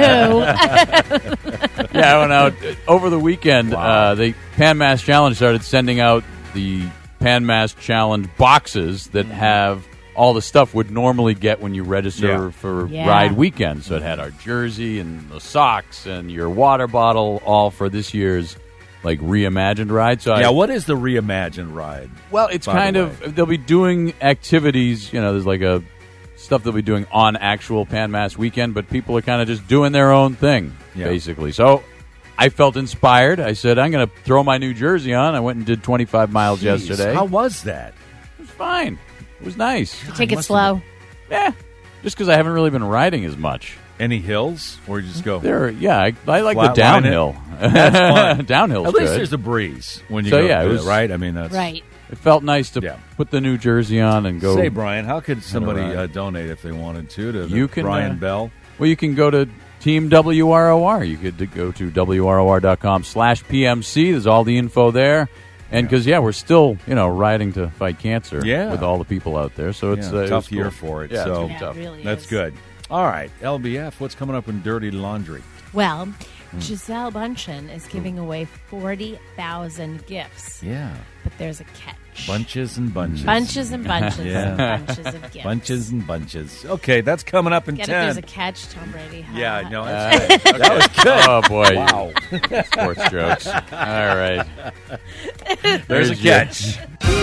Speaker 13: Anywho.
Speaker 14: Yeah, I went out over the weekend.
Speaker 12: Wow.
Speaker 14: Uh, the Pan Mass Challenge started sending out the Pan Mass Challenge boxes that have all the stuff would normally get when you register
Speaker 12: Yeah.
Speaker 14: for
Speaker 13: Yeah.
Speaker 14: Ride Weekend. So it had our jersey and the socks and your water bottle, all for this year's like reimagined ride. So
Speaker 12: Yeah,
Speaker 14: I,
Speaker 12: what is the reimagined ride?
Speaker 14: well, it's
Speaker 12: by the
Speaker 14: kind
Speaker 12: way?
Speaker 14: of they'll be doing activities. You know, there's like a stuff they'll be doing on actual Pan Mass Weekend, but people are kind of just doing their own thing,
Speaker 12: Yeah.
Speaker 14: basically. So I felt inspired. I said, I'm going to throw my New Jersey on. I went and did twenty-five miles
Speaker 12: Jeez,
Speaker 14: yesterday.
Speaker 12: How was that?
Speaker 14: It was fine. It was nice.
Speaker 13: Take it
Speaker 12: must
Speaker 13: slow.
Speaker 14: Yeah, just because I haven't really been riding as much.
Speaker 12: Any hills? Or you just go?
Speaker 14: There, yeah, I, I like
Speaker 12: Flat
Speaker 14: the
Speaker 12: line it?
Speaker 14: downhill.
Speaker 12: That's fun.
Speaker 14: Downhill's
Speaker 12: At least
Speaker 14: good.
Speaker 12: there's a breeze when you
Speaker 14: So,
Speaker 12: go
Speaker 14: yeah, it
Speaker 12: through
Speaker 14: was-
Speaker 12: right? I mean, that's...
Speaker 13: Right.
Speaker 14: It felt nice to
Speaker 12: Yeah.
Speaker 14: put the New Jersey on and go.
Speaker 12: Say, Brian, how could somebody
Speaker 14: ride.
Speaker 12: uh, donate if they wanted to to the
Speaker 14: You can,
Speaker 12: Brian
Speaker 14: uh,
Speaker 12: Bell?
Speaker 14: Well, you can go to Team W R O R. You could go to W R O R dot com slash P M C. There's all the info there. And because, yeah, we're still, you know, riding to fight cancer
Speaker 12: Yeah.
Speaker 14: with all the people out there. So it's
Speaker 12: Yeah,
Speaker 14: uh,
Speaker 12: tough
Speaker 14: it's
Speaker 12: year
Speaker 14: cool.
Speaker 12: for it.
Speaker 14: Yeah,
Speaker 12: so
Speaker 14: it's
Speaker 13: Yeah,
Speaker 14: tough.
Speaker 13: it really
Speaker 12: that's
Speaker 13: is.
Speaker 12: good. All right, L B F, what's coming up in Dirty Laundry?
Speaker 13: Well,
Speaker 12: Hmm.
Speaker 13: Giselle Bundchen is giving away forty thousand gifts.
Speaker 12: Yeah,
Speaker 13: But there's a catch.
Speaker 12: bunches and bunches.
Speaker 13: Bunches and bunches
Speaker 12: Yeah.
Speaker 13: and bunches of gifts.
Speaker 12: Bunches and bunches. Okay, that's coming up in
Speaker 13: Get it?
Speaker 12: ten.
Speaker 13: There's a catch, Tom Brady. Hot.
Speaker 12: Yeah, no,
Speaker 14: Uh,
Speaker 12: that's good. That was good.
Speaker 14: Oh, boy.
Speaker 12: Wow.
Speaker 14: Sports jokes. All right.
Speaker 12: There's a
Speaker 14: your-
Speaker 12: catch.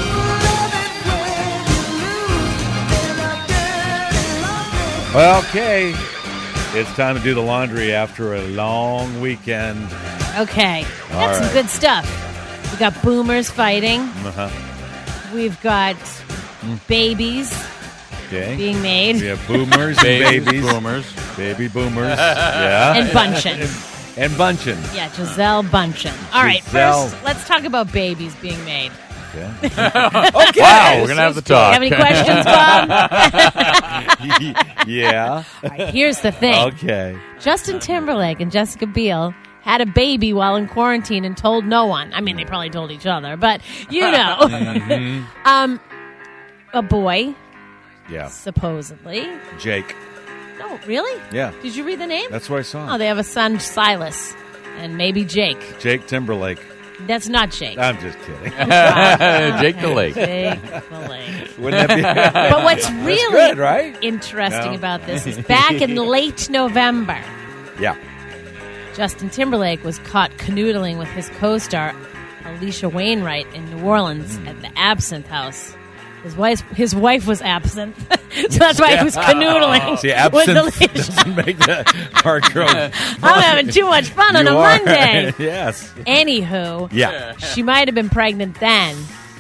Speaker 12: Well, okay. It's time to do the laundry after a long weekend.
Speaker 13: Okay.
Speaker 12: All
Speaker 13: That's some
Speaker 12: right.
Speaker 13: good stuff. We got boomers fighting.
Speaker 12: Uh-huh.
Speaker 13: We've got babies
Speaker 12: Okay.
Speaker 13: being made.
Speaker 12: We have boomers and
Speaker 14: Babies,
Speaker 12: babies.
Speaker 14: boomers.
Speaker 12: Baby boomers. Yeah.
Speaker 13: And Bundchen.
Speaker 12: And Bundchen.
Speaker 13: Yeah, Giselle Bundchen. All right,
Speaker 12: Giselle.
Speaker 13: first, let's talk about babies being made.
Speaker 12: Okay.
Speaker 14: Wow, we're going to have the
Speaker 13: Do you
Speaker 14: talk.
Speaker 13: have any questions, Bob?
Speaker 12: Yeah.
Speaker 13: All right, here's the thing.
Speaker 12: Okay.
Speaker 13: Justin Timberlake and Jessica Biel had a baby while in quarantine and told no one. I mean, they probably told each other, but you know.
Speaker 12: Mm-hmm.
Speaker 13: um, a boy,
Speaker 12: Yeah.
Speaker 13: supposedly.
Speaker 12: Jake.
Speaker 13: No, really?
Speaker 12: Yeah.
Speaker 13: Did you read the name?
Speaker 12: That's what I saw.
Speaker 13: Oh, they have a son, Silas, and maybe Jake.
Speaker 12: Jake Timberlake.
Speaker 13: That's not Jake.
Speaker 12: I'm just kidding.
Speaker 14: Jake the Lake.
Speaker 13: Jake the Lake.
Speaker 12: Wouldn't that be?
Speaker 13: But what's
Speaker 12: That's
Speaker 13: really
Speaker 12: good, right?
Speaker 13: interesting
Speaker 12: No.
Speaker 13: about this is back in late November,
Speaker 12: Yeah.
Speaker 13: Justin Timberlake was caught canoodling with his co-star Alicia Wainwright in New Orleans
Speaker 12: Hmm.
Speaker 13: at the Absinthe House. His wife, his wife was absent, so that's why he was canoodling.
Speaker 12: See,
Speaker 13: with
Speaker 12: absinthe
Speaker 13: Alicia.
Speaker 12: doesn't make the heart grow.
Speaker 13: I'm having too much fun on
Speaker 12: You
Speaker 13: a
Speaker 12: are.
Speaker 13: Monday.
Speaker 12: Yes.
Speaker 13: Anywho,
Speaker 12: Yeah.
Speaker 13: she might have been pregnant then,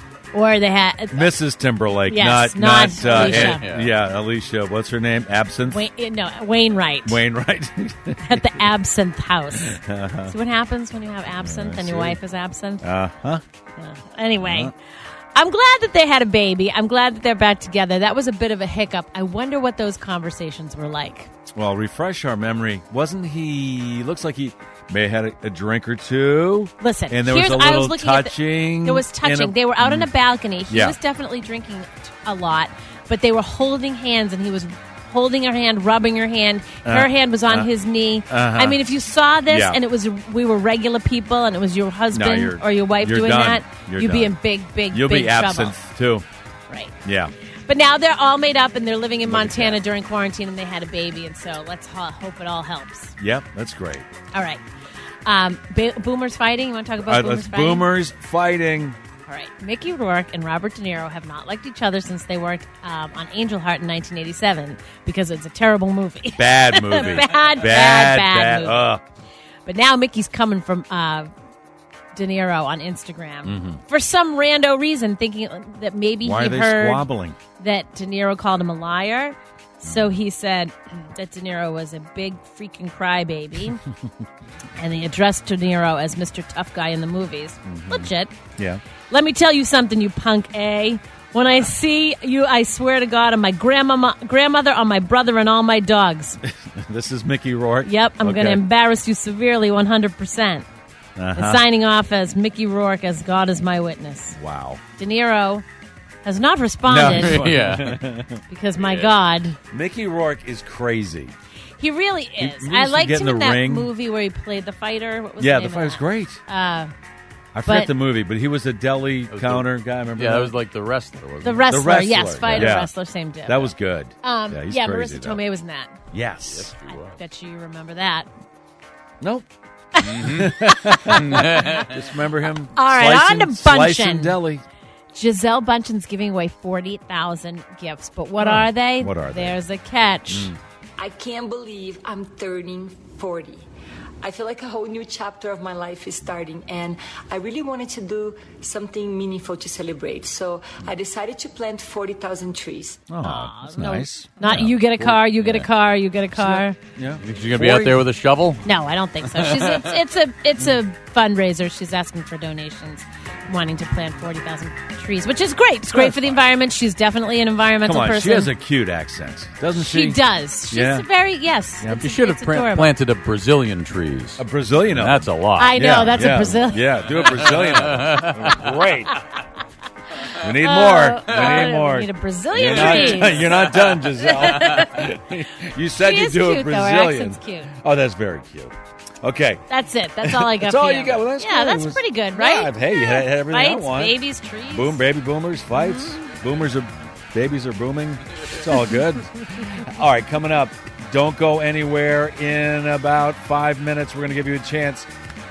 Speaker 13: or they had
Speaker 12: Missus Timberlake,
Speaker 13: Yes,
Speaker 12: not
Speaker 13: not
Speaker 12: not uh,
Speaker 13: Alicia.
Speaker 12: Ed- yeah, Alicia. What's her name? Absinthe.
Speaker 13: Wayne, no Wainwright
Speaker 12: Wainwright.
Speaker 13: at the Absinthe House. See what happens when you have absinthe and your
Speaker 12: see.
Speaker 13: wife is absent.
Speaker 12: Uh huh.
Speaker 13: Uh, anyway, I'm glad that they had a baby. I'm glad that they're back together. That was a bit of a hiccup. I wonder what those conversations were like.
Speaker 12: Well, refresh our memory. Wasn't he? Looks like he may have had a, a drink or two.
Speaker 13: Listen,
Speaker 12: and there was
Speaker 13: here's,
Speaker 12: a little
Speaker 13: I was looking at the-
Speaker 12: touching.
Speaker 13: there was
Speaker 12: in
Speaker 13: touching.
Speaker 12: a-
Speaker 13: they were out on a balcony. He
Speaker 12: Yeah.
Speaker 13: was definitely drinking a lot, but they were holding hands, and he was holding her hand, rubbing her hand. Her
Speaker 12: Uh,
Speaker 13: hand was on
Speaker 12: uh,
Speaker 13: his knee.
Speaker 12: uh-huh.
Speaker 13: I mean, if you saw this
Speaker 12: Yeah.
Speaker 13: and it was we were regular people, and it was your husband
Speaker 12: you're-
Speaker 13: or your wife
Speaker 12: you're
Speaker 13: doing
Speaker 12: done.
Speaker 13: that,
Speaker 12: You're
Speaker 13: you'd be
Speaker 12: done.
Speaker 13: in big, big,
Speaker 12: You'll
Speaker 13: big
Speaker 12: be
Speaker 13: trouble.
Speaker 12: absent too.
Speaker 13: Right.
Speaker 12: Yeah.
Speaker 13: But now they're all made up, and they're living in
Speaker 12: Look at
Speaker 13: Montana
Speaker 12: that.
Speaker 13: during quarantine, and they had a baby, and so let's ho- hope it all helps.
Speaker 12: Yep. That's great.
Speaker 13: All right. Um, ba- boomers fighting. You want to talk about
Speaker 12: All right,
Speaker 13: boomers
Speaker 12: let's
Speaker 13: fighting?
Speaker 12: boomers fighting.
Speaker 13: All right. Mickey Rourke and Robert De Niro have not liked each other since they worked um, on Angel Heart in nineteen eighty-seven because it's a terrible movie.
Speaker 12: Bad movie.
Speaker 13: bad, bad,
Speaker 12: bad,
Speaker 13: bad, movie.
Speaker 12: Ugh.
Speaker 13: But now Mickey's coming from uh, De Niro on Instagram
Speaker 12: Mhm.
Speaker 13: for some rando reason, thinking that maybe
Speaker 12: Why
Speaker 13: he
Speaker 12: are they
Speaker 13: heard
Speaker 12: squabbling?
Speaker 13: that De Niro called him a liar. So he said that De Niro was a big freaking crybaby. And he addressed De Niro as Mister Tough Guy in the movies. Mm-hmm. Legit.
Speaker 12: Yeah.
Speaker 13: Let me tell you something, you punk A. When I see you, I swear to God, on my grandmama, grandmother, on my brother, and all my dogs.
Speaker 12: This is Mickey Rourke?
Speaker 13: Yep, I'm
Speaker 12: okay.
Speaker 13: going to embarrass you severely, one hundred percent.
Speaker 12: Uh-huh.
Speaker 13: And signing off as Mickey Rourke, as God is my witness.
Speaker 12: Wow.
Speaker 13: De Niro has not responded.
Speaker 12: No.
Speaker 14: Yeah.
Speaker 13: Because, my God.
Speaker 12: Mickey Rourke is crazy.
Speaker 13: He really is.
Speaker 12: He
Speaker 13: I
Speaker 12: used to
Speaker 13: liked
Speaker 12: get
Speaker 13: him
Speaker 12: in
Speaker 13: in
Speaker 12: the
Speaker 13: that
Speaker 12: ring.
Speaker 13: movie where he played the fighter. What was
Speaker 12: Yeah,
Speaker 13: the,
Speaker 12: the
Speaker 13: name of
Speaker 12: fight was
Speaker 13: that?
Speaker 12: great.
Speaker 13: Uh,
Speaker 12: I forget
Speaker 13: but-
Speaker 12: the movie, but he was a deli counter
Speaker 14: the,
Speaker 12: guy. Remember?
Speaker 14: Yeah,
Speaker 12: that
Speaker 14: that was like the wrestler, wasn't
Speaker 13: The
Speaker 14: it?
Speaker 13: wrestler,
Speaker 12: The wrestler,
Speaker 13: yes, fighter,
Speaker 12: yeah.
Speaker 13: wrestler, same deal.
Speaker 12: That was good.
Speaker 13: Um,
Speaker 12: yeah, he's
Speaker 13: yeah
Speaker 12: crazy,
Speaker 13: Marissa
Speaker 12: though.
Speaker 13: Tomei was in that.
Speaker 12: Yes.
Speaker 13: I bet you remember that.
Speaker 12: Nope. Just remember him.
Speaker 13: All right,
Speaker 12: slicing,
Speaker 13: on to
Speaker 12: slicing
Speaker 13: Bunchin.
Speaker 12: deli.
Speaker 13: Giselle Bundchen's giving away forty thousand gifts, but what
Speaker 12: Oh,
Speaker 13: are they?
Speaker 12: what are they?
Speaker 13: There's a catch.
Speaker 12: Mm.
Speaker 8: I can't believe I'm turning forty. I feel like a whole new chapter of my life is starting, and I really wanted to do something meaningful to celebrate. So I decided to plant forty thousand trees.
Speaker 12: Oh, that's
Speaker 13: no,
Speaker 12: nice.
Speaker 13: Not
Speaker 12: Yeah.
Speaker 13: you get a car, you get a car, you get a car.
Speaker 12: Yeah.
Speaker 14: She's going to be out there with a shovel?
Speaker 13: No, I don't think so. She's it's, it's a it's a fundraiser. She's asking for donations, wanting to plant forty thousand trees, which is great. It's great
Speaker 12: That's
Speaker 13: for the environment. She's definitely an environmental
Speaker 12: Come on,
Speaker 13: person.
Speaker 12: she has a cute accent, doesn't she?
Speaker 13: She does. She's
Speaker 12: Yeah.
Speaker 13: a very yes.
Speaker 12: Yeah.
Speaker 13: It's-
Speaker 14: You should have
Speaker 13: it's
Speaker 14: pla-
Speaker 13: adorable.
Speaker 14: planted a Brazilian trees.
Speaker 12: A Brazilian.
Speaker 14: That's a lot.
Speaker 13: I know,
Speaker 12: Yeah,
Speaker 13: that's
Speaker 12: yeah.
Speaker 13: a Brazilian.
Speaker 12: Yeah, do a Brazilian. Great. We need
Speaker 13: Oh,
Speaker 12: more. We
Speaker 13: oh,
Speaker 12: need more.
Speaker 13: we need a Brazilian
Speaker 12: you're
Speaker 13: trees.
Speaker 12: Not, you're not done, Giselle. You said
Speaker 13: She
Speaker 12: you'd
Speaker 13: is
Speaker 12: do a
Speaker 13: cute, though. Her
Speaker 12: Brazilian.
Speaker 13: accent's cute.
Speaker 12: Oh, that's very cute. Okay.
Speaker 13: That's it. That's all I got
Speaker 12: That's
Speaker 13: for
Speaker 12: all
Speaker 13: you.
Speaker 12: you got. Well, that's
Speaker 13: yeah,
Speaker 12: good.
Speaker 13: that's
Speaker 12: It was-
Speaker 13: pretty good, right?
Speaker 12: Yeah, hey, you had, had everything
Speaker 13: Fights,
Speaker 12: I want.
Speaker 13: babies, trees.
Speaker 12: Boom, baby boomers, fights.
Speaker 13: Mm-hmm.
Speaker 12: Boomers are, babies are booming. It's all good. All right, coming up. Don't go anywhere. In about five minutes, we're going to give you a chance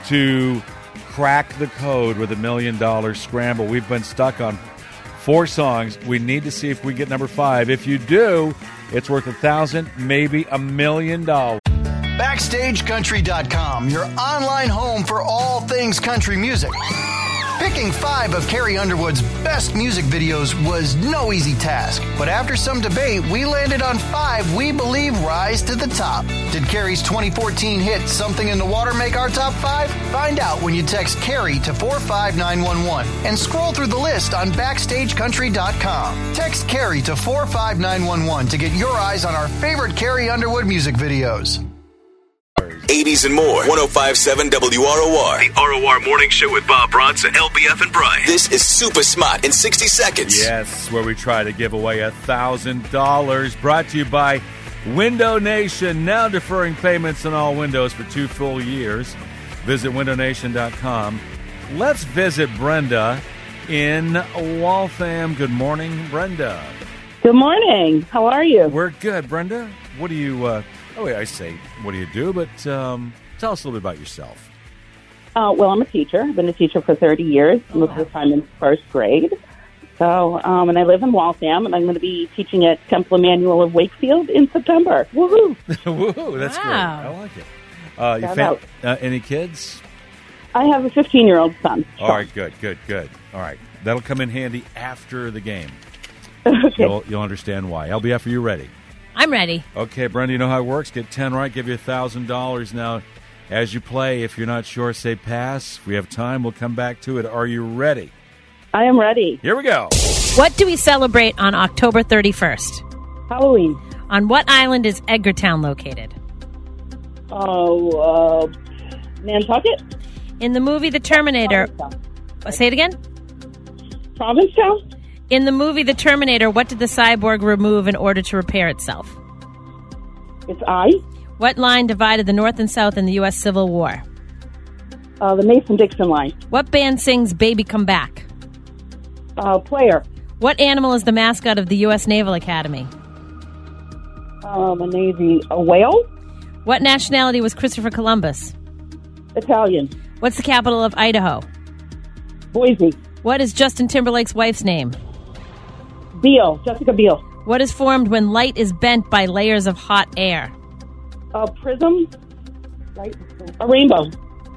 Speaker 12: to crack the code with a million dollar scramble. We've been stuck on four songs. We need to see if we get number five. If you do, it's worth a thousand, maybe a million dollars.
Speaker 4: Backstage Country dot com, your online home for all things country music. Picking five of Carrie Underwood's best music videos was no easy task, but after some debate, we landed on five we believe rise to the top. Did Carrie's twenty fourteen hit Something in the Water make our top five? Find out when you text Carrie to four five nine one one and scroll through the list on Backstage Country dot com. Text Carrie to four five nine one one to get your eyes on our favorite Carrie Underwood music videos.
Speaker 11: eighties and more. one oh five point seven W R O R.
Speaker 10: The R O R Morning Show with Bob Bronson, L B F, and Brian.
Speaker 11: This is Super Smart in sixty seconds.
Speaker 12: Yes, where we try to give away a thousand dollars. Brought to you by Window Nation, now deferring payments on all windows for two full years. Visit window nation dot com. Let's visit Brenda in Waltham. Good morning, Brenda.
Speaker 15: Good morning. How are you?
Speaker 12: We're good, Brenda. What do you? Uh, oh, wait, I say, what do you do? But um, tell us a little bit about yourself.
Speaker 15: Uh, well, I'm a teacher. I've been a teacher for thirty years, most of the time in first grade. So, um, and I live in Waltham, and I'm going to be teaching at Temple Emmanuel of Wakefield in September. Woohoo!
Speaker 12: Woohoo! That's
Speaker 13: Wow.
Speaker 12: great. I like it. Uh, you
Speaker 15: Shout
Speaker 12: fam-
Speaker 15: out.
Speaker 12: uh, any kids?
Speaker 15: I have a fifteen-year-old son.
Speaker 12: All right, good, good, good. All right, that'll come in handy after the game.
Speaker 15: Okay.
Speaker 12: You'll, you'll understand why. L B F, are you ready?
Speaker 13: I'm ready.
Speaker 12: Okay, Brenda, you know how it works. Get ten right, give you one thousand dollars. Now, as you play, if you're not sure, say pass. If we have time, we'll come back to it. Are you ready?
Speaker 15: I am ready.
Speaker 12: Here we go.
Speaker 13: What do we celebrate on October thirty-first?
Speaker 15: Halloween.
Speaker 13: On what island is Edgartown located?
Speaker 15: Oh, uh, Nantucket?
Speaker 13: In the movie The Terminator.
Speaker 15: Provincetown.
Speaker 13: Uh, Say it again.
Speaker 15: Provincetown?
Speaker 13: In the movie The Terminator, what did the cyborg remove in order to repair itself?
Speaker 15: It's I.
Speaker 13: What line divided the North and South in the U S Civil War?
Speaker 15: Uh, the Mason-Dixon line.
Speaker 13: What band sings Baby Come Back?
Speaker 15: Uh, player.
Speaker 13: What animal is the mascot of the U S Naval Academy?
Speaker 15: Um, a Navy. A whale?
Speaker 13: What nationality was Christopher Columbus?
Speaker 15: Italian.
Speaker 13: What's the capital of Idaho?
Speaker 15: Boise.
Speaker 13: What is Justin Timberlake's wife's name?
Speaker 15: Beal. Jessica Biel.
Speaker 13: What is formed when light is bent by layers of hot air?
Speaker 15: A prism. Right. A rainbow.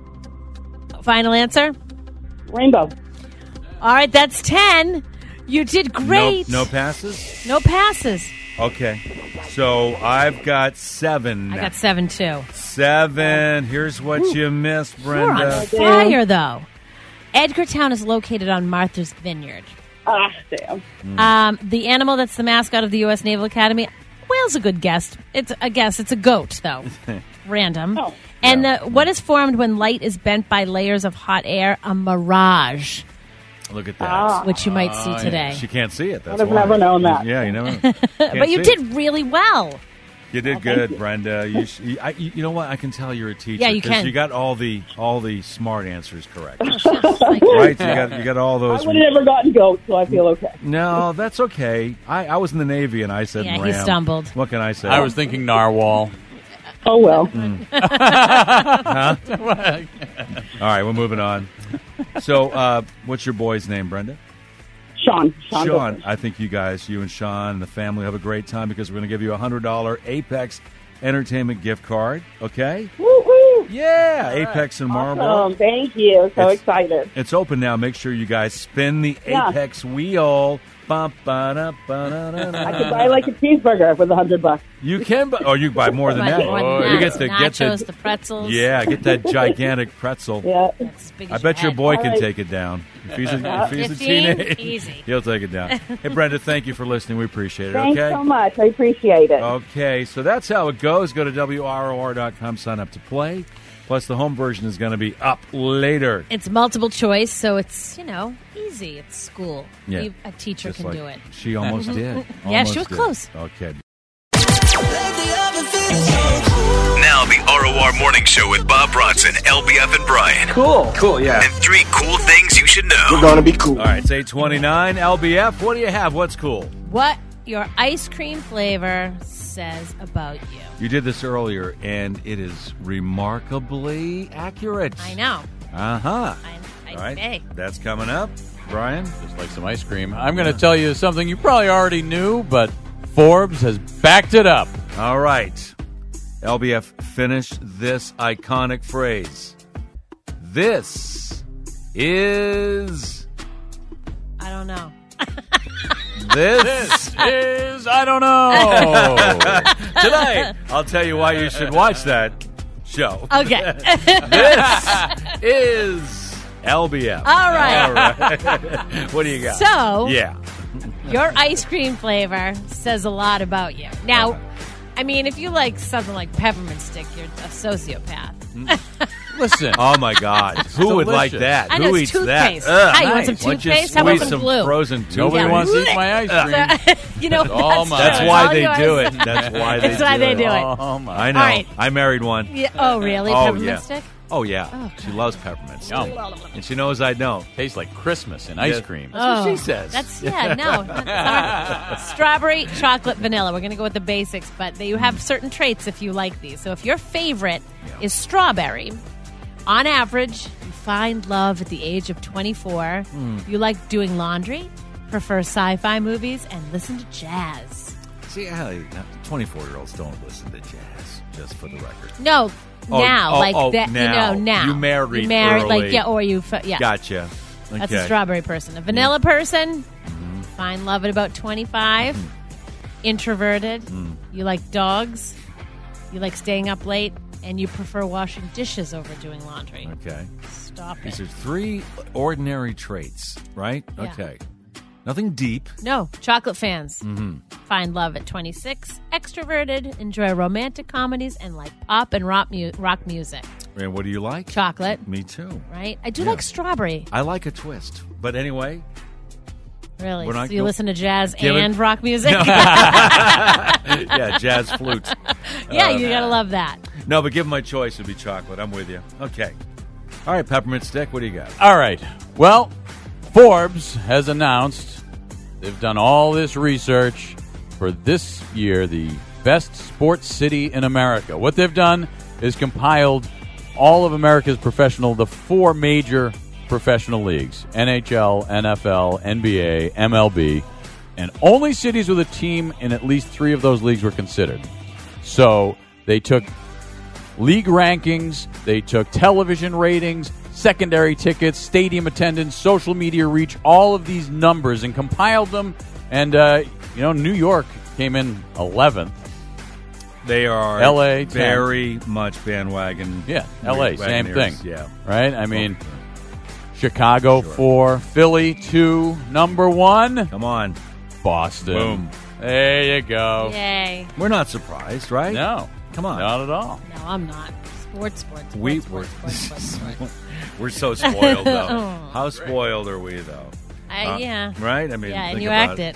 Speaker 13: Final answer?
Speaker 15: Rainbow.
Speaker 13: All right, that's ten. You did great.
Speaker 12: No, no passes?
Speaker 13: No passes.
Speaker 12: Okay. So I've got seven.
Speaker 13: I got seven, too.
Speaker 12: Seven. Here's what Ooh. you missed, Brenda.
Speaker 13: You're on fire, though. Edgartown is located on Martha's Vineyard.
Speaker 15: Ah, damn.
Speaker 13: Mm. Um, the animal that's the mascot of the U S Naval Academy, whale's a good guess. It's a guess. It's a goat, though. Random. Oh. And yeah. the, what is formed when light is bent by layers of hot air? A mirage.
Speaker 12: Look at that.
Speaker 15: Ah.
Speaker 13: Which you might see
Speaker 12: uh,
Speaker 13: today.
Speaker 12: She can't see it. That's
Speaker 15: I've
Speaker 12: why.
Speaker 15: never known that.
Speaker 12: Yeah, you never.
Speaker 13: But you did
Speaker 12: it.
Speaker 13: really well.
Speaker 12: You did
Speaker 15: oh,
Speaker 12: good,
Speaker 15: you.
Speaker 12: Brenda. You, sh- you, I, you, you know what? I can tell you're a teacher.
Speaker 13: Yeah, you can.
Speaker 12: You got all the all the smart answers correct.
Speaker 13: Oh, shucks, like
Speaker 12: right? You got you got all those.
Speaker 15: I would have never gotten goat, so I feel okay.
Speaker 12: No, that's okay. I, I was in the Navy and I said
Speaker 13: yeah,
Speaker 12: ram.
Speaker 13: he stumbled.
Speaker 12: What can I say?
Speaker 14: I was thinking narwhal.
Speaker 15: Oh, well.
Speaker 12: Mm. Huh? All right, we're moving on. So, uh, what's your boy's name, Brenda?
Speaker 15: Sean. Sean.
Speaker 12: Sean. I think you guys, you and Sean and the family have a great time because we're going to give you a one hundred dollars Apex Entertainment gift card, okay?
Speaker 15: Woo-hoo.
Speaker 12: Yeah, right. Apex and Marble.
Speaker 15: Awesome. Thank you. So
Speaker 12: it's,
Speaker 15: excited.
Speaker 12: It's open now. Make sure you guys spin the
Speaker 15: yeah.
Speaker 12: Apex wheel. Bum, ba-da, ba-da,
Speaker 15: I could buy like a cheeseburger for the hundred bucks.
Speaker 12: You can buy, or you can buy more than that.
Speaker 13: More than
Speaker 12: oh,
Speaker 13: that.
Speaker 12: You get the
Speaker 13: nachos,
Speaker 12: get the,
Speaker 13: the pretzels.
Speaker 12: Yeah, get that gigantic pretzel.
Speaker 15: Yeah,
Speaker 12: I bet your boy
Speaker 15: All
Speaker 12: can
Speaker 15: right.
Speaker 12: take it down. If he's a, if he's a
Speaker 13: fifteen?
Speaker 12: teenager,
Speaker 13: Easy.
Speaker 12: He'll take it down. Hey, Brenda, thank you for listening. We appreciate it.
Speaker 15: Thanks
Speaker 12: okay?
Speaker 15: so much. I appreciate it.
Speaker 12: Okay, so that's how it goes. Go to W R O R dot com, sign up to play. Plus, the home version is going to be up later.
Speaker 13: It's multiple choice, so it's, you know, easy. It's school.
Speaker 12: Yeah.
Speaker 13: You, a teacher
Speaker 12: Just
Speaker 13: can
Speaker 12: like
Speaker 13: do it.
Speaker 12: She almost did.
Speaker 13: Yeah,
Speaker 12: Almost
Speaker 13: she was
Speaker 12: did.
Speaker 13: close.
Speaker 12: Okay.
Speaker 10: Now the R O R Morning Show with Bob Bronson, L B F, and Brian.
Speaker 6: Cool. Cool, yeah.
Speaker 10: And three cool things you should know.
Speaker 6: We're going to be cool.
Speaker 12: All right, it's eight twenty-nine. L B F, what do you have? What's cool?
Speaker 13: What your ice cream flavor says about you.
Speaker 12: You did this earlier, and it is remarkably accurate.
Speaker 13: I know.
Speaker 12: Uh-huh.
Speaker 13: I, I
Speaker 12: All right,
Speaker 13: say.
Speaker 12: that's coming up. Brian?
Speaker 14: Just like some ice cream. I'm going to tell you something you probably already knew, but Forbes has backed it up.
Speaker 12: All right. L B F, finish this iconic phrase. This is...
Speaker 13: I don't know.
Speaker 12: This,
Speaker 14: this is, I don't know.
Speaker 12: Tonight, I'll tell you why you should watch that show.
Speaker 13: Okay.
Speaker 12: This is L B F.
Speaker 13: All right.
Speaker 12: All right. What do you got?
Speaker 13: So,
Speaker 12: yeah.
Speaker 13: Your ice cream flavor says a lot about you. Now, I mean, if you like something like peppermint stick, you're a sociopath.
Speaker 14: Listen.
Speaker 12: Oh, my God. Who would like
Speaker 14: delicious.
Speaker 12: that?
Speaker 13: I know,
Speaker 12: Who
Speaker 13: it's
Speaker 12: eats
Speaker 13: toothpaste.
Speaker 12: that?
Speaker 13: Hi, you want some
Speaker 12: Why don't you
Speaker 13: toothpaste? How about
Speaker 12: squeeze
Speaker 13: some glue?
Speaker 12: frozen toothpaste?
Speaker 14: Nobody wants to eat my ice cream.
Speaker 13: You know,
Speaker 14: all
Speaker 13: that's,
Speaker 14: mine.
Speaker 12: That's
Speaker 13: true.
Speaker 12: why
Speaker 13: All
Speaker 12: they
Speaker 13: yours.
Speaker 12: do it. That's why they
Speaker 13: That's
Speaker 12: do
Speaker 13: why
Speaker 12: it.
Speaker 13: they do it.
Speaker 14: Oh, my.
Speaker 12: I know.
Speaker 13: All right.
Speaker 12: I married one.
Speaker 13: Yeah. Oh, really?
Speaker 12: Oh,
Speaker 13: Peppermint
Speaker 12: yeah.
Speaker 13: stick?
Speaker 12: Oh, yeah.
Speaker 13: Oh,
Speaker 12: she loves peppermint stick.
Speaker 14: Yum.
Speaker 12: And she knows I don't.
Speaker 14: Tastes like Christmas and ice
Speaker 12: Yeah.
Speaker 14: cream.
Speaker 12: That's
Speaker 13: Oh,
Speaker 12: what she says.
Speaker 13: That's, yeah, no. That's strawberry, chocolate, vanilla. We're going to go with the basics, but they, you have certain traits if you like these. So if your favorite
Speaker 12: Yeah.
Speaker 13: is strawberry, on average, you find love at the age of twenty-four.
Speaker 12: Mm.
Speaker 13: You like doing laundry, prefer sci-fi movies, and listen to jazz.
Speaker 12: See, twenty-four-year-olds don't listen to jazz, just for the record.
Speaker 13: No,
Speaker 12: Oh,
Speaker 13: now,
Speaker 12: oh,
Speaker 13: like
Speaker 12: oh,
Speaker 13: that.
Speaker 12: now.
Speaker 13: You know, now
Speaker 12: You married
Speaker 13: you married,
Speaker 12: early.
Speaker 13: like yeah, or you, f- yeah.
Speaker 12: Gotcha. Okay.
Speaker 13: That's a strawberry person. A vanilla person, find love at about twenty-five. Introverted.
Speaker 12: Mm.
Speaker 13: You like dogs. You like staying up late, and you prefer washing dishes over doing laundry.
Speaker 12: Okay.
Speaker 13: Stop
Speaker 12: These
Speaker 13: it.
Speaker 12: are three ordinary traits, right?
Speaker 13: Yeah.
Speaker 12: Okay. Nothing deep.
Speaker 13: No, chocolate fans.
Speaker 12: Mm-hmm.
Speaker 13: Find love at twenty-six. Extroverted. Enjoy romantic comedies and like pop and rock, mu- rock music.
Speaker 12: And what do you like?
Speaker 13: Chocolate.
Speaker 12: Me too.
Speaker 13: Right? I do
Speaker 12: Yeah.
Speaker 13: like strawberry.
Speaker 12: I like a twist. But anyway.
Speaker 13: Really?
Speaker 12: We're not
Speaker 13: So you
Speaker 12: go-
Speaker 13: listen to jazz
Speaker 12: Give it-
Speaker 13: and rock music?
Speaker 12: Yeah, jazz flute.
Speaker 13: Yeah,
Speaker 12: Uh,
Speaker 13: you gotta love that.
Speaker 12: No, but give my choice would be chocolate. I'm with you. Okay. All right, peppermint stick. What do you got?
Speaker 14: All right. Well, Forbes has announced they've done all this research for this year, the best sports city in America. What they've done is compiled all of America's professional, the four major professional leagues, N H L, N F L, N B A, M L B, and only cities with a team in at least three of those leagues were considered. So they took league rankings, they took television ratings, secondary tickets, stadium attendance, social media reach, all of these numbers, and compiled them. And, uh, you know, New York came in eleventh.
Speaker 12: They are
Speaker 14: L A
Speaker 12: very much bandwagon.
Speaker 14: Yeah, L A, same thing.
Speaker 12: Yeah.
Speaker 14: Right? I mean, Chicago, sure. four. Philly, two. Number one.
Speaker 12: Come on.
Speaker 14: Boston.
Speaker 12: Boom.
Speaker 14: There you go.
Speaker 13: Yay.
Speaker 12: We're not surprised, right?
Speaker 14: No.
Speaker 12: Come on.
Speaker 14: Not at all.
Speaker 13: No, I'm not. Sports, sports, sports,
Speaker 12: we,
Speaker 13: sports, sports, sports, sports, sports.
Speaker 12: We're so spoiled, though.
Speaker 13: Oh.
Speaker 12: How spoiled are we, though?
Speaker 13: Uh,
Speaker 12: uh,
Speaker 13: yeah.
Speaker 12: Right? I mean,
Speaker 13: yeah, and
Speaker 12: think
Speaker 13: you
Speaker 12: about
Speaker 13: act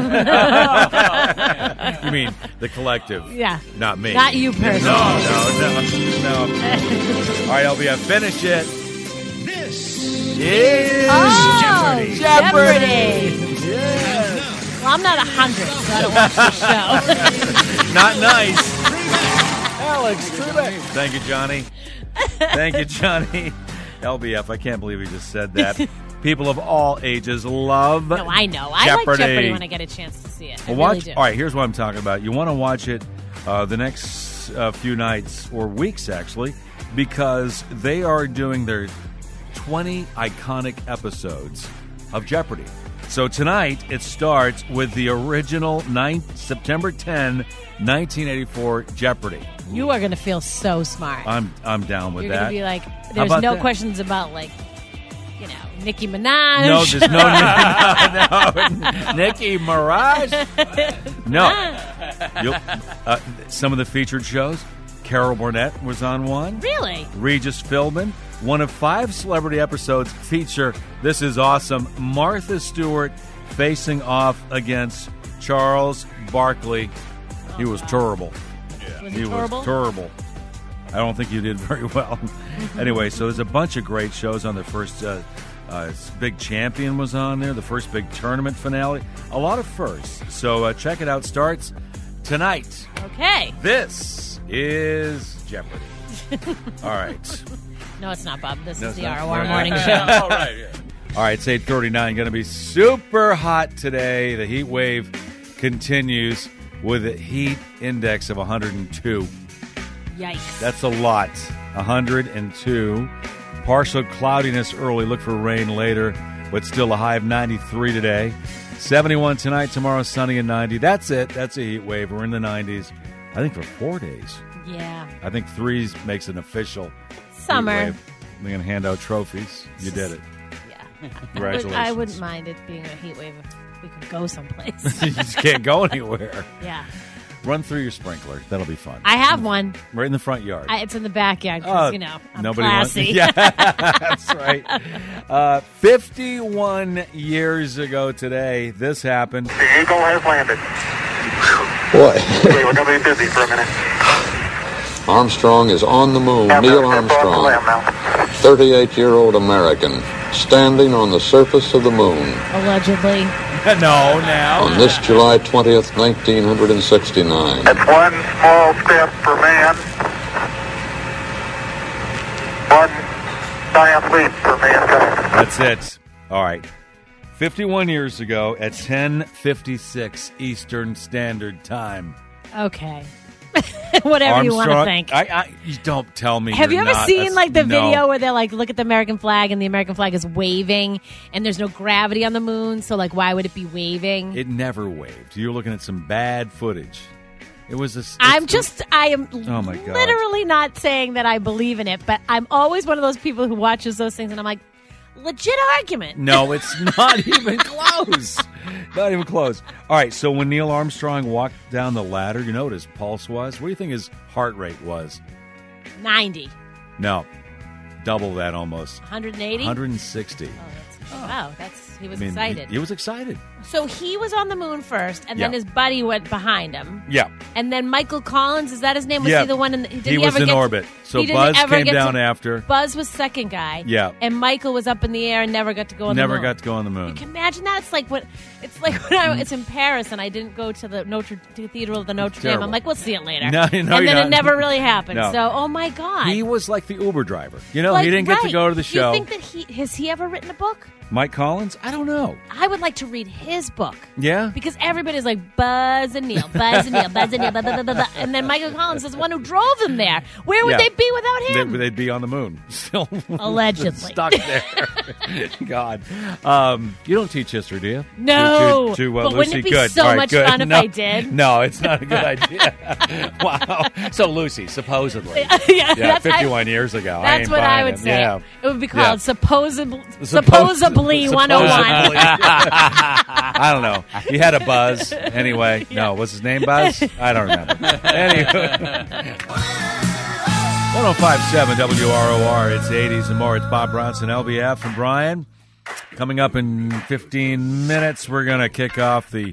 Speaker 12: it. You mean the collective?
Speaker 13: Yeah.
Speaker 12: Not me.
Speaker 13: Not you personally.
Speaker 12: No, no, no, no. All right, L B F, finish it.
Speaker 1: This
Speaker 12: is
Speaker 13: oh,
Speaker 12: Jeopardy.
Speaker 13: Jeopardy.
Speaker 12: Yes.
Speaker 13: Well, I'm not a hundred, so I don't watch the show.
Speaker 12: Not nice. Alex Trebek. Thank you, Johnny. Thank you, Johnny. L B F, I can't believe he just said that. People of all ages love
Speaker 13: No, I know. I
Speaker 12: Jeopardy.
Speaker 13: like Jeopardy when I get a chance to see it. I
Speaker 12: well, watch.
Speaker 13: really do.
Speaker 12: All right, here's what I'm talking about. You want to watch it uh, the next uh, few nights or weeks, actually, because they are doing their twenty iconic episodes of Jeopardy. So tonight, it starts with the original ninth, September tenth, nineteen eighty-four Jeopardy.
Speaker 13: You are going to feel so smart.
Speaker 12: I'm I'm down with
Speaker 13: You're
Speaker 12: that.
Speaker 13: You're going to be like, there's no that? questions about, like, you know, Nicki Minaj.
Speaker 12: No, there's no, no, no Nicki Minaj. No. You'll, uh, some of the featured shows, Carol Burnett was on one.
Speaker 13: Really?
Speaker 12: Regis Philbin. One of five celebrity episodes feature, this is awesome, Martha Stewart facing off against Charles Barkley.
Speaker 13: Oh,
Speaker 12: he was
Speaker 13: wow.
Speaker 12: terrible.
Speaker 13: Yeah. Was
Speaker 12: he
Speaker 13: he terrible?
Speaker 12: was terrible. I don't think you did very well. Anyway, so there's a bunch of great shows on the first. Uh, uh, Big Champion was on there, the first big tournament finale. A lot of firsts. So uh, check it out. Starts tonight.
Speaker 13: Okay.
Speaker 12: This is Jeopardy. All right.
Speaker 13: No, it's not, Bob. This
Speaker 12: no,
Speaker 13: is the
Speaker 12: not.
Speaker 13: R O R
Speaker 12: no,
Speaker 13: Morning
Speaker 12: no.
Speaker 13: Show.
Speaker 14: All right. Yeah.
Speaker 12: All right, it's eight thirty-nine. Going to be super hot today. The heat wave continues with a heat index of one hundred two.
Speaker 13: Yikes.
Speaker 12: That's a lot. one hundred two. Partial cloudiness early. Look for rain later, but still a high of ninety-three today. seventy-one tonight. Tomorrow, sunny and ninety. That's it. That's a heat wave. We're in the nineties. I think for four days.
Speaker 13: Yeah.
Speaker 12: I think threes makes an official
Speaker 13: summer.
Speaker 12: Heat wave. We're going to hand out trophies. You did it.
Speaker 13: Yeah.
Speaker 12: Congratulations.
Speaker 13: I, would, I wouldn't mind it being a heat wave if we could go someplace.
Speaker 12: You just can't go anywhere.
Speaker 13: Yeah.
Speaker 12: Run through your sprinkler. That'll be fun.
Speaker 13: I have one.
Speaker 12: Right in the front yard.
Speaker 13: I, it's in the backyard because,
Speaker 12: Oh,
Speaker 13: you know, I'm
Speaker 12: nobody
Speaker 13: classy.
Speaker 12: Wants, yeah, that's right. Uh, fifty-one years ago today, this happened.
Speaker 16: The Eagle has landed.
Speaker 3: Boy.
Speaker 16: Wait, we're going to be busy for a minute.
Speaker 17: Armstrong is on the moon.
Speaker 16: Yeah,
Speaker 17: Neil
Speaker 16: that's off the
Speaker 17: Armstrong,
Speaker 16: lamb now.
Speaker 17: thirty-eight-year-old American, standing on the surface of the moon.
Speaker 13: Allegedly.
Speaker 12: No, now.
Speaker 17: On this July twentieth, nineteen sixty-nine.
Speaker 16: It's one small step for man, one giant leap for mankind.
Speaker 12: That's it. All right. fifty-one years ago at ten fifty-six Eastern Standard Time.
Speaker 13: Okay. Whatever
Speaker 12: Armstrong,
Speaker 13: you want to think.
Speaker 12: I, I, you don't tell me.
Speaker 13: Have you
Speaker 12: you're
Speaker 13: ever
Speaker 12: not,
Speaker 13: seen like the
Speaker 12: no.
Speaker 13: video where they're like, look at the American flag and the American flag is waving and there's no gravity on the moon, so like why would it be waving?
Speaker 12: It never waved. You're looking at some bad footage. It was a.
Speaker 13: I'm just, I am
Speaker 12: oh my God.
Speaker 13: literally not saying that I believe in it, but I'm always one of those people who watches those things and I'm like, legit argument.
Speaker 12: No, it's not even close. Not even close. All right, so when Neil Armstrong walked down the ladder, you know what his pulse was? What do you think his heart rate was?
Speaker 13: ninety.
Speaker 12: No, double that almost.
Speaker 13: one hundred eighty?
Speaker 12: one hundred sixty.
Speaker 13: Oh, that's, wow, that's he was
Speaker 12: I mean,
Speaker 13: excited.
Speaker 12: He, he was excited.
Speaker 13: So he was on the moon first, and
Speaker 12: Yeah.
Speaker 13: then his buddy went behind him.
Speaker 12: Yeah.
Speaker 13: And then Michael Collins, is that his name? Was
Speaker 12: Yeah.
Speaker 13: he the one? In the, did
Speaker 12: He
Speaker 13: he,
Speaker 12: was
Speaker 13: ever
Speaker 12: in
Speaker 13: get
Speaker 12: orbit.
Speaker 13: To,
Speaker 12: So
Speaker 13: he didn't
Speaker 12: Buzz
Speaker 13: ever
Speaker 12: came
Speaker 13: get
Speaker 12: down
Speaker 13: to,
Speaker 12: after.
Speaker 13: Buzz was second guy.
Speaker 12: Yeah.
Speaker 13: And Michael was up in the air and never got to go on
Speaker 12: Never
Speaker 13: the moon.
Speaker 12: got to go on the moon.
Speaker 13: You can imagine that? It's like what it's like when I it's in Paris and I didn't go to the Notre Cathedral of the Notre Dame.
Speaker 12: Terrible.
Speaker 13: I'm like, we'll see it later.
Speaker 12: No, no,
Speaker 13: and
Speaker 12: you're
Speaker 13: then
Speaker 12: not.
Speaker 13: it never really happened.
Speaker 12: No.
Speaker 13: So, oh my God.
Speaker 12: He was like the Uber driver. You know,
Speaker 13: Like,
Speaker 12: he didn't get to
Speaker 13: right.
Speaker 12: go to the show.
Speaker 13: You think that he has he ever written a book?
Speaker 12: Mike Collins? I don't know.
Speaker 13: I would like to read his his book.
Speaker 12: Yeah?
Speaker 13: Because everybody's like, Buzz and Neil, Buzz and Neil, Buzz and Neil, blah, blah, blah, blah, blah. And then Michael Collins is the one who drove them there. Where would
Speaker 12: Yeah.
Speaker 13: they be without him?
Speaker 12: They, they'd be on the moon. Still
Speaker 13: Allegedly.
Speaker 12: stuck there. God. Um, you don't teach history, do you?
Speaker 13: No.
Speaker 12: To, to, to, uh,
Speaker 13: But
Speaker 12: Lucy?
Speaker 13: wouldn't it be
Speaker 12: Good.
Speaker 13: so
Speaker 12: All right,
Speaker 13: much
Speaker 12: good.
Speaker 13: fun if
Speaker 12: no,
Speaker 13: I did?
Speaker 12: No, it's not a good idea. Wow. So, Lucy, supposedly.
Speaker 13: yeah,
Speaker 12: Yeah,
Speaker 13: that's, I-
Speaker 12: fifty-one years ago. I
Speaker 13: That's
Speaker 12: ain't
Speaker 13: what I
Speaker 12: buying
Speaker 13: would
Speaker 12: it.
Speaker 13: say.
Speaker 12: Yeah.
Speaker 13: It would be called
Speaker 12: Yeah.
Speaker 13: supposably,
Speaker 12: Suppos-
Speaker 13: supposedly one oh one.
Speaker 12: supposedly. I don't know. He had a buzz. Anyway, no. Was his name Buzz? I don't remember. Anyway. one oh five point seven W R O R. It's eighties and more. It's Bob Bronson, L B F, and Brian. Coming up in fifteen minutes, we're going to kick off the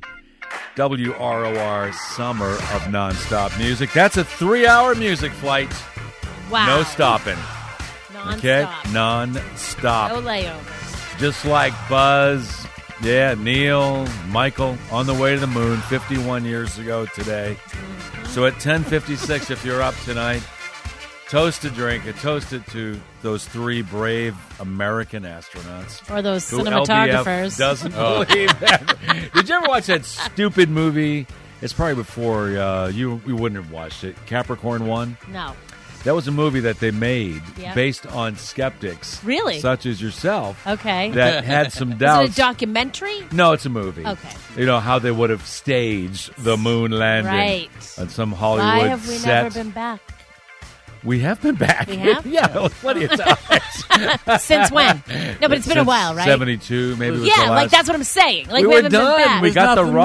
Speaker 12: W R O R Summer of Nonstop Music. That's a three-hour music flight.
Speaker 13: Wow.
Speaker 12: No stopping.
Speaker 13: Non-stop.
Speaker 12: Okay? Non-stop.
Speaker 13: No layovers.
Speaker 12: Just like Buzz, yeah, Neil, Michael, on the way to the moon fifty-one years ago today.
Speaker 13: Mm-hmm.
Speaker 12: So at ten fifty-six, if you're up tonight, toast a drink and toast it to those three brave American astronauts.
Speaker 13: Or those
Speaker 12: who
Speaker 13: cinematographers.
Speaker 12: L B F doesn't
Speaker 14: Oh.
Speaker 12: believe that. Did you ever watch that stupid movie? It's probably before uh, you, you wouldn't have watched it. Capricorn One?
Speaker 13: No.
Speaker 12: That was a movie that they made
Speaker 13: Yep.
Speaker 12: based on skeptics.
Speaker 13: Really?
Speaker 12: Such as yourself.
Speaker 13: Okay.
Speaker 12: That had some
Speaker 13: Is
Speaker 12: doubts.
Speaker 13: it a documentary?
Speaker 12: No, it's a movie.
Speaker 13: Okay.
Speaker 12: You know how they would have staged the moon landing
Speaker 13: Right.
Speaker 12: on some Hollywood
Speaker 13: Why have we
Speaker 12: set.
Speaker 13: never been back?
Speaker 12: We have been back.
Speaker 13: We have?
Speaker 12: Yeah, plenty of times.
Speaker 13: Since when? No, but it's been a
Speaker 12: Since
Speaker 13: while, right?
Speaker 12: seventy-two, maybe. Was
Speaker 13: Yeah,
Speaker 12: the
Speaker 13: like
Speaker 12: last.
Speaker 13: that's what I'm saying. Like
Speaker 12: we
Speaker 13: we,
Speaker 12: were
Speaker 13: haven't
Speaker 12: done.
Speaker 13: been back.
Speaker 12: We got the
Speaker 14: nothing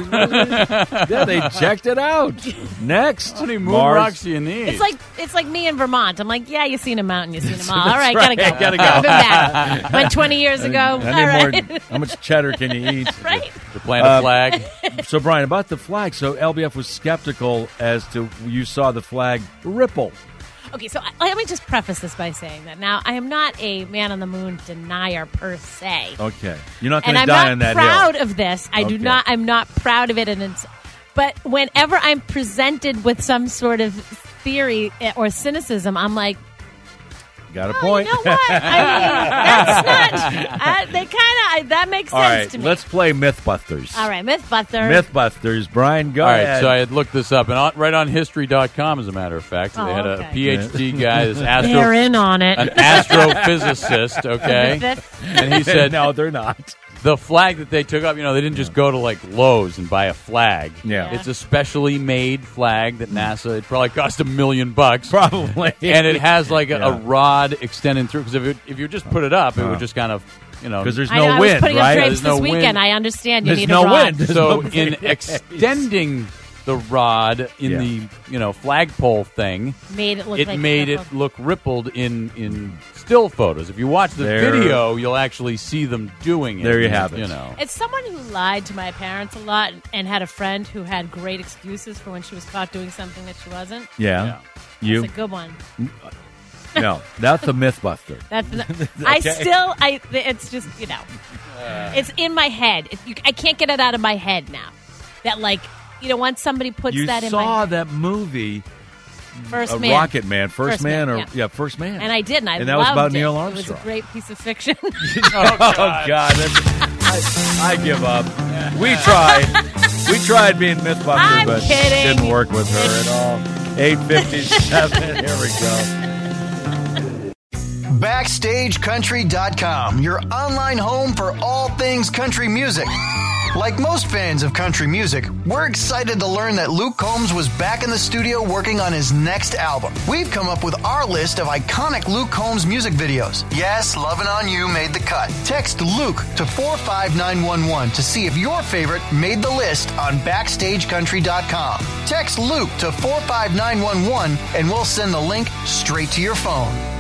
Speaker 12: rocks. Yeah, they checked it out. Next,
Speaker 14: How many moon
Speaker 12: Mars.
Speaker 14: rocks do you need?
Speaker 13: It's like it's like me in Vermont. I'm like, yeah, you've seen a mountain, you've seen them all.
Speaker 12: That's
Speaker 13: All right,
Speaker 12: right.
Speaker 13: gotta go.
Speaker 12: Gotta go.
Speaker 13: I've been back. Went twenty years ago.
Speaker 12: I
Speaker 13: All
Speaker 12: need
Speaker 13: right.
Speaker 12: more. How much cheddar can you eat?
Speaker 13: Right.
Speaker 14: to plant a
Speaker 12: Uh,
Speaker 14: flag.
Speaker 12: So, Brian, about the flag. So, L B F was skeptical as to you saw the flag ripple.
Speaker 13: Okay, so I, let me just preface this by saying that now I am not a man on the moon denier per se.
Speaker 12: Okay, you're not
Speaker 13: And
Speaker 12: going to
Speaker 13: I'm
Speaker 12: die
Speaker 13: not
Speaker 12: on that
Speaker 13: proud
Speaker 12: hill.
Speaker 13: of this. I do
Speaker 12: Okay.
Speaker 13: not. I'm not proud of it, and it's. But whenever I'm presented with some sort of theory or cynicism, I'm like,
Speaker 12: Got a
Speaker 13: oh,
Speaker 12: point.
Speaker 13: you know what? I mean, that's not. I, they kind of that makes
Speaker 12: All
Speaker 13: sense
Speaker 12: right,
Speaker 13: to me.
Speaker 12: let's play Mythbusters.
Speaker 13: All right, Mythbuster.
Speaker 12: Mythbusters. Brian, go
Speaker 14: All right,
Speaker 12: ahead.
Speaker 14: so I had looked this up, and on, right on history dot com, as a matter of fact,
Speaker 13: Oh,
Speaker 14: they had
Speaker 13: okay.
Speaker 14: a P H D guy, this astro,
Speaker 13: They're in on it.
Speaker 14: an astrophysicist, okay?
Speaker 13: Fifth.
Speaker 14: And he said,
Speaker 12: no, they're not.
Speaker 14: the flag that they took up, you know, they didn't just go to like Lowe's and buy a flag.
Speaker 12: Yeah.
Speaker 14: It's a specially made flag that NASA, it probably cost a million bucks.
Speaker 12: Probably.
Speaker 14: And it has like a,
Speaker 12: Yeah.
Speaker 14: a rod extending through, because if, it, if you just put it up, it
Speaker 12: Uh.
Speaker 14: would just kind of, you know.
Speaker 12: Because there's
Speaker 13: I
Speaker 12: no
Speaker 13: know, I
Speaker 12: wind,
Speaker 13: was putting
Speaker 12: right?
Speaker 13: up drapes
Speaker 14: There's no
Speaker 13: this weekend.
Speaker 14: wind.
Speaker 13: I understand you
Speaker 12: There's
Speaker 13: need
Speaker 12: no
Speaker 13: a rod.
Speaker 12: wind. There's
Speaker 14: So
Speaker 12: no
Speaker 14: in
Speaker 12: wind.
Speaker 14: extending the rod in
Speaker 12: Yeah.
Speaker 14: the, you know, flagpole thing,
Speaker 13: Made it look
Speaker 14: it
Speaker 13: like
Speaker 14: made it
Speaker 13: rippled.
Speaker 14: look rippled in in still photos. If you watch the
Speaker 12: There-
Speaker 14: video, you'll actually see them doing it.
Speaker 12: There you have it.
Speaker 14: You know.
Speaker 13: It's someone who lied to my parents a lot and had a friend who had great excuses for when she was caught doing something that she wasn't.
Speaker 12: Yeah.
Speaker 14: Yeah.
Speaker 12: You?
Speaker 13: It's a good one.
Speaker 12: No, that's the Mythbuster.
Speaker 13: That's I
Speaker 12: Okay.
Speaker 13: still I. It's just you know, it's in my head. It, you, I can't get it out of my head now. That like you know once somebody puts
Speaker 12: You
Speaker 13: that in
Speaker 12: saw
Speaker 13: my
Speaker 12: that movie,
Speaker 13: First
Speaker 12: uh,
Speaker 13: Man,
Speaker 12: Rocket Man, First,
Speaker 13: First
Speaker 12: Man,
Speaker 13: Man,
Speaker 12: or
Speaker 13: yeah.
Speaker 12: yeah, First Man,
Speaker 13: and I did, and I
Speaker 12: and that was
Speaker 13: loved
Speaker 12: about
Speaker 13: it.
Speaker 12: Neil
Speaker 13: It
Speaker 12: Armstrong.
Speaker 13: was a great piece of fiction.
Speaker 12: oh God, that's, I, I give up. We tried, we tried being Mythbusters,
Speaker 13: I'm
Speaker 12: but
Speaker 13: kidding.
Speaker 12: didn't work with her at all. Eight fifty-seven. Here we go.
Speaker 4: Backstage Country dot com, your online home for all things country music. Like most fans of country music, we're excited to learn that Luke Combs was back in the studio working on his next album. We've come up with our list of iconic Luke Combs music videos. Yes, Lovin' On You made the cut. Text Luke to four five nine one one to see if your favorite made the list on Backstage Country dot com. Text Luke to four five nine one one and we'll send the link straight to your phone.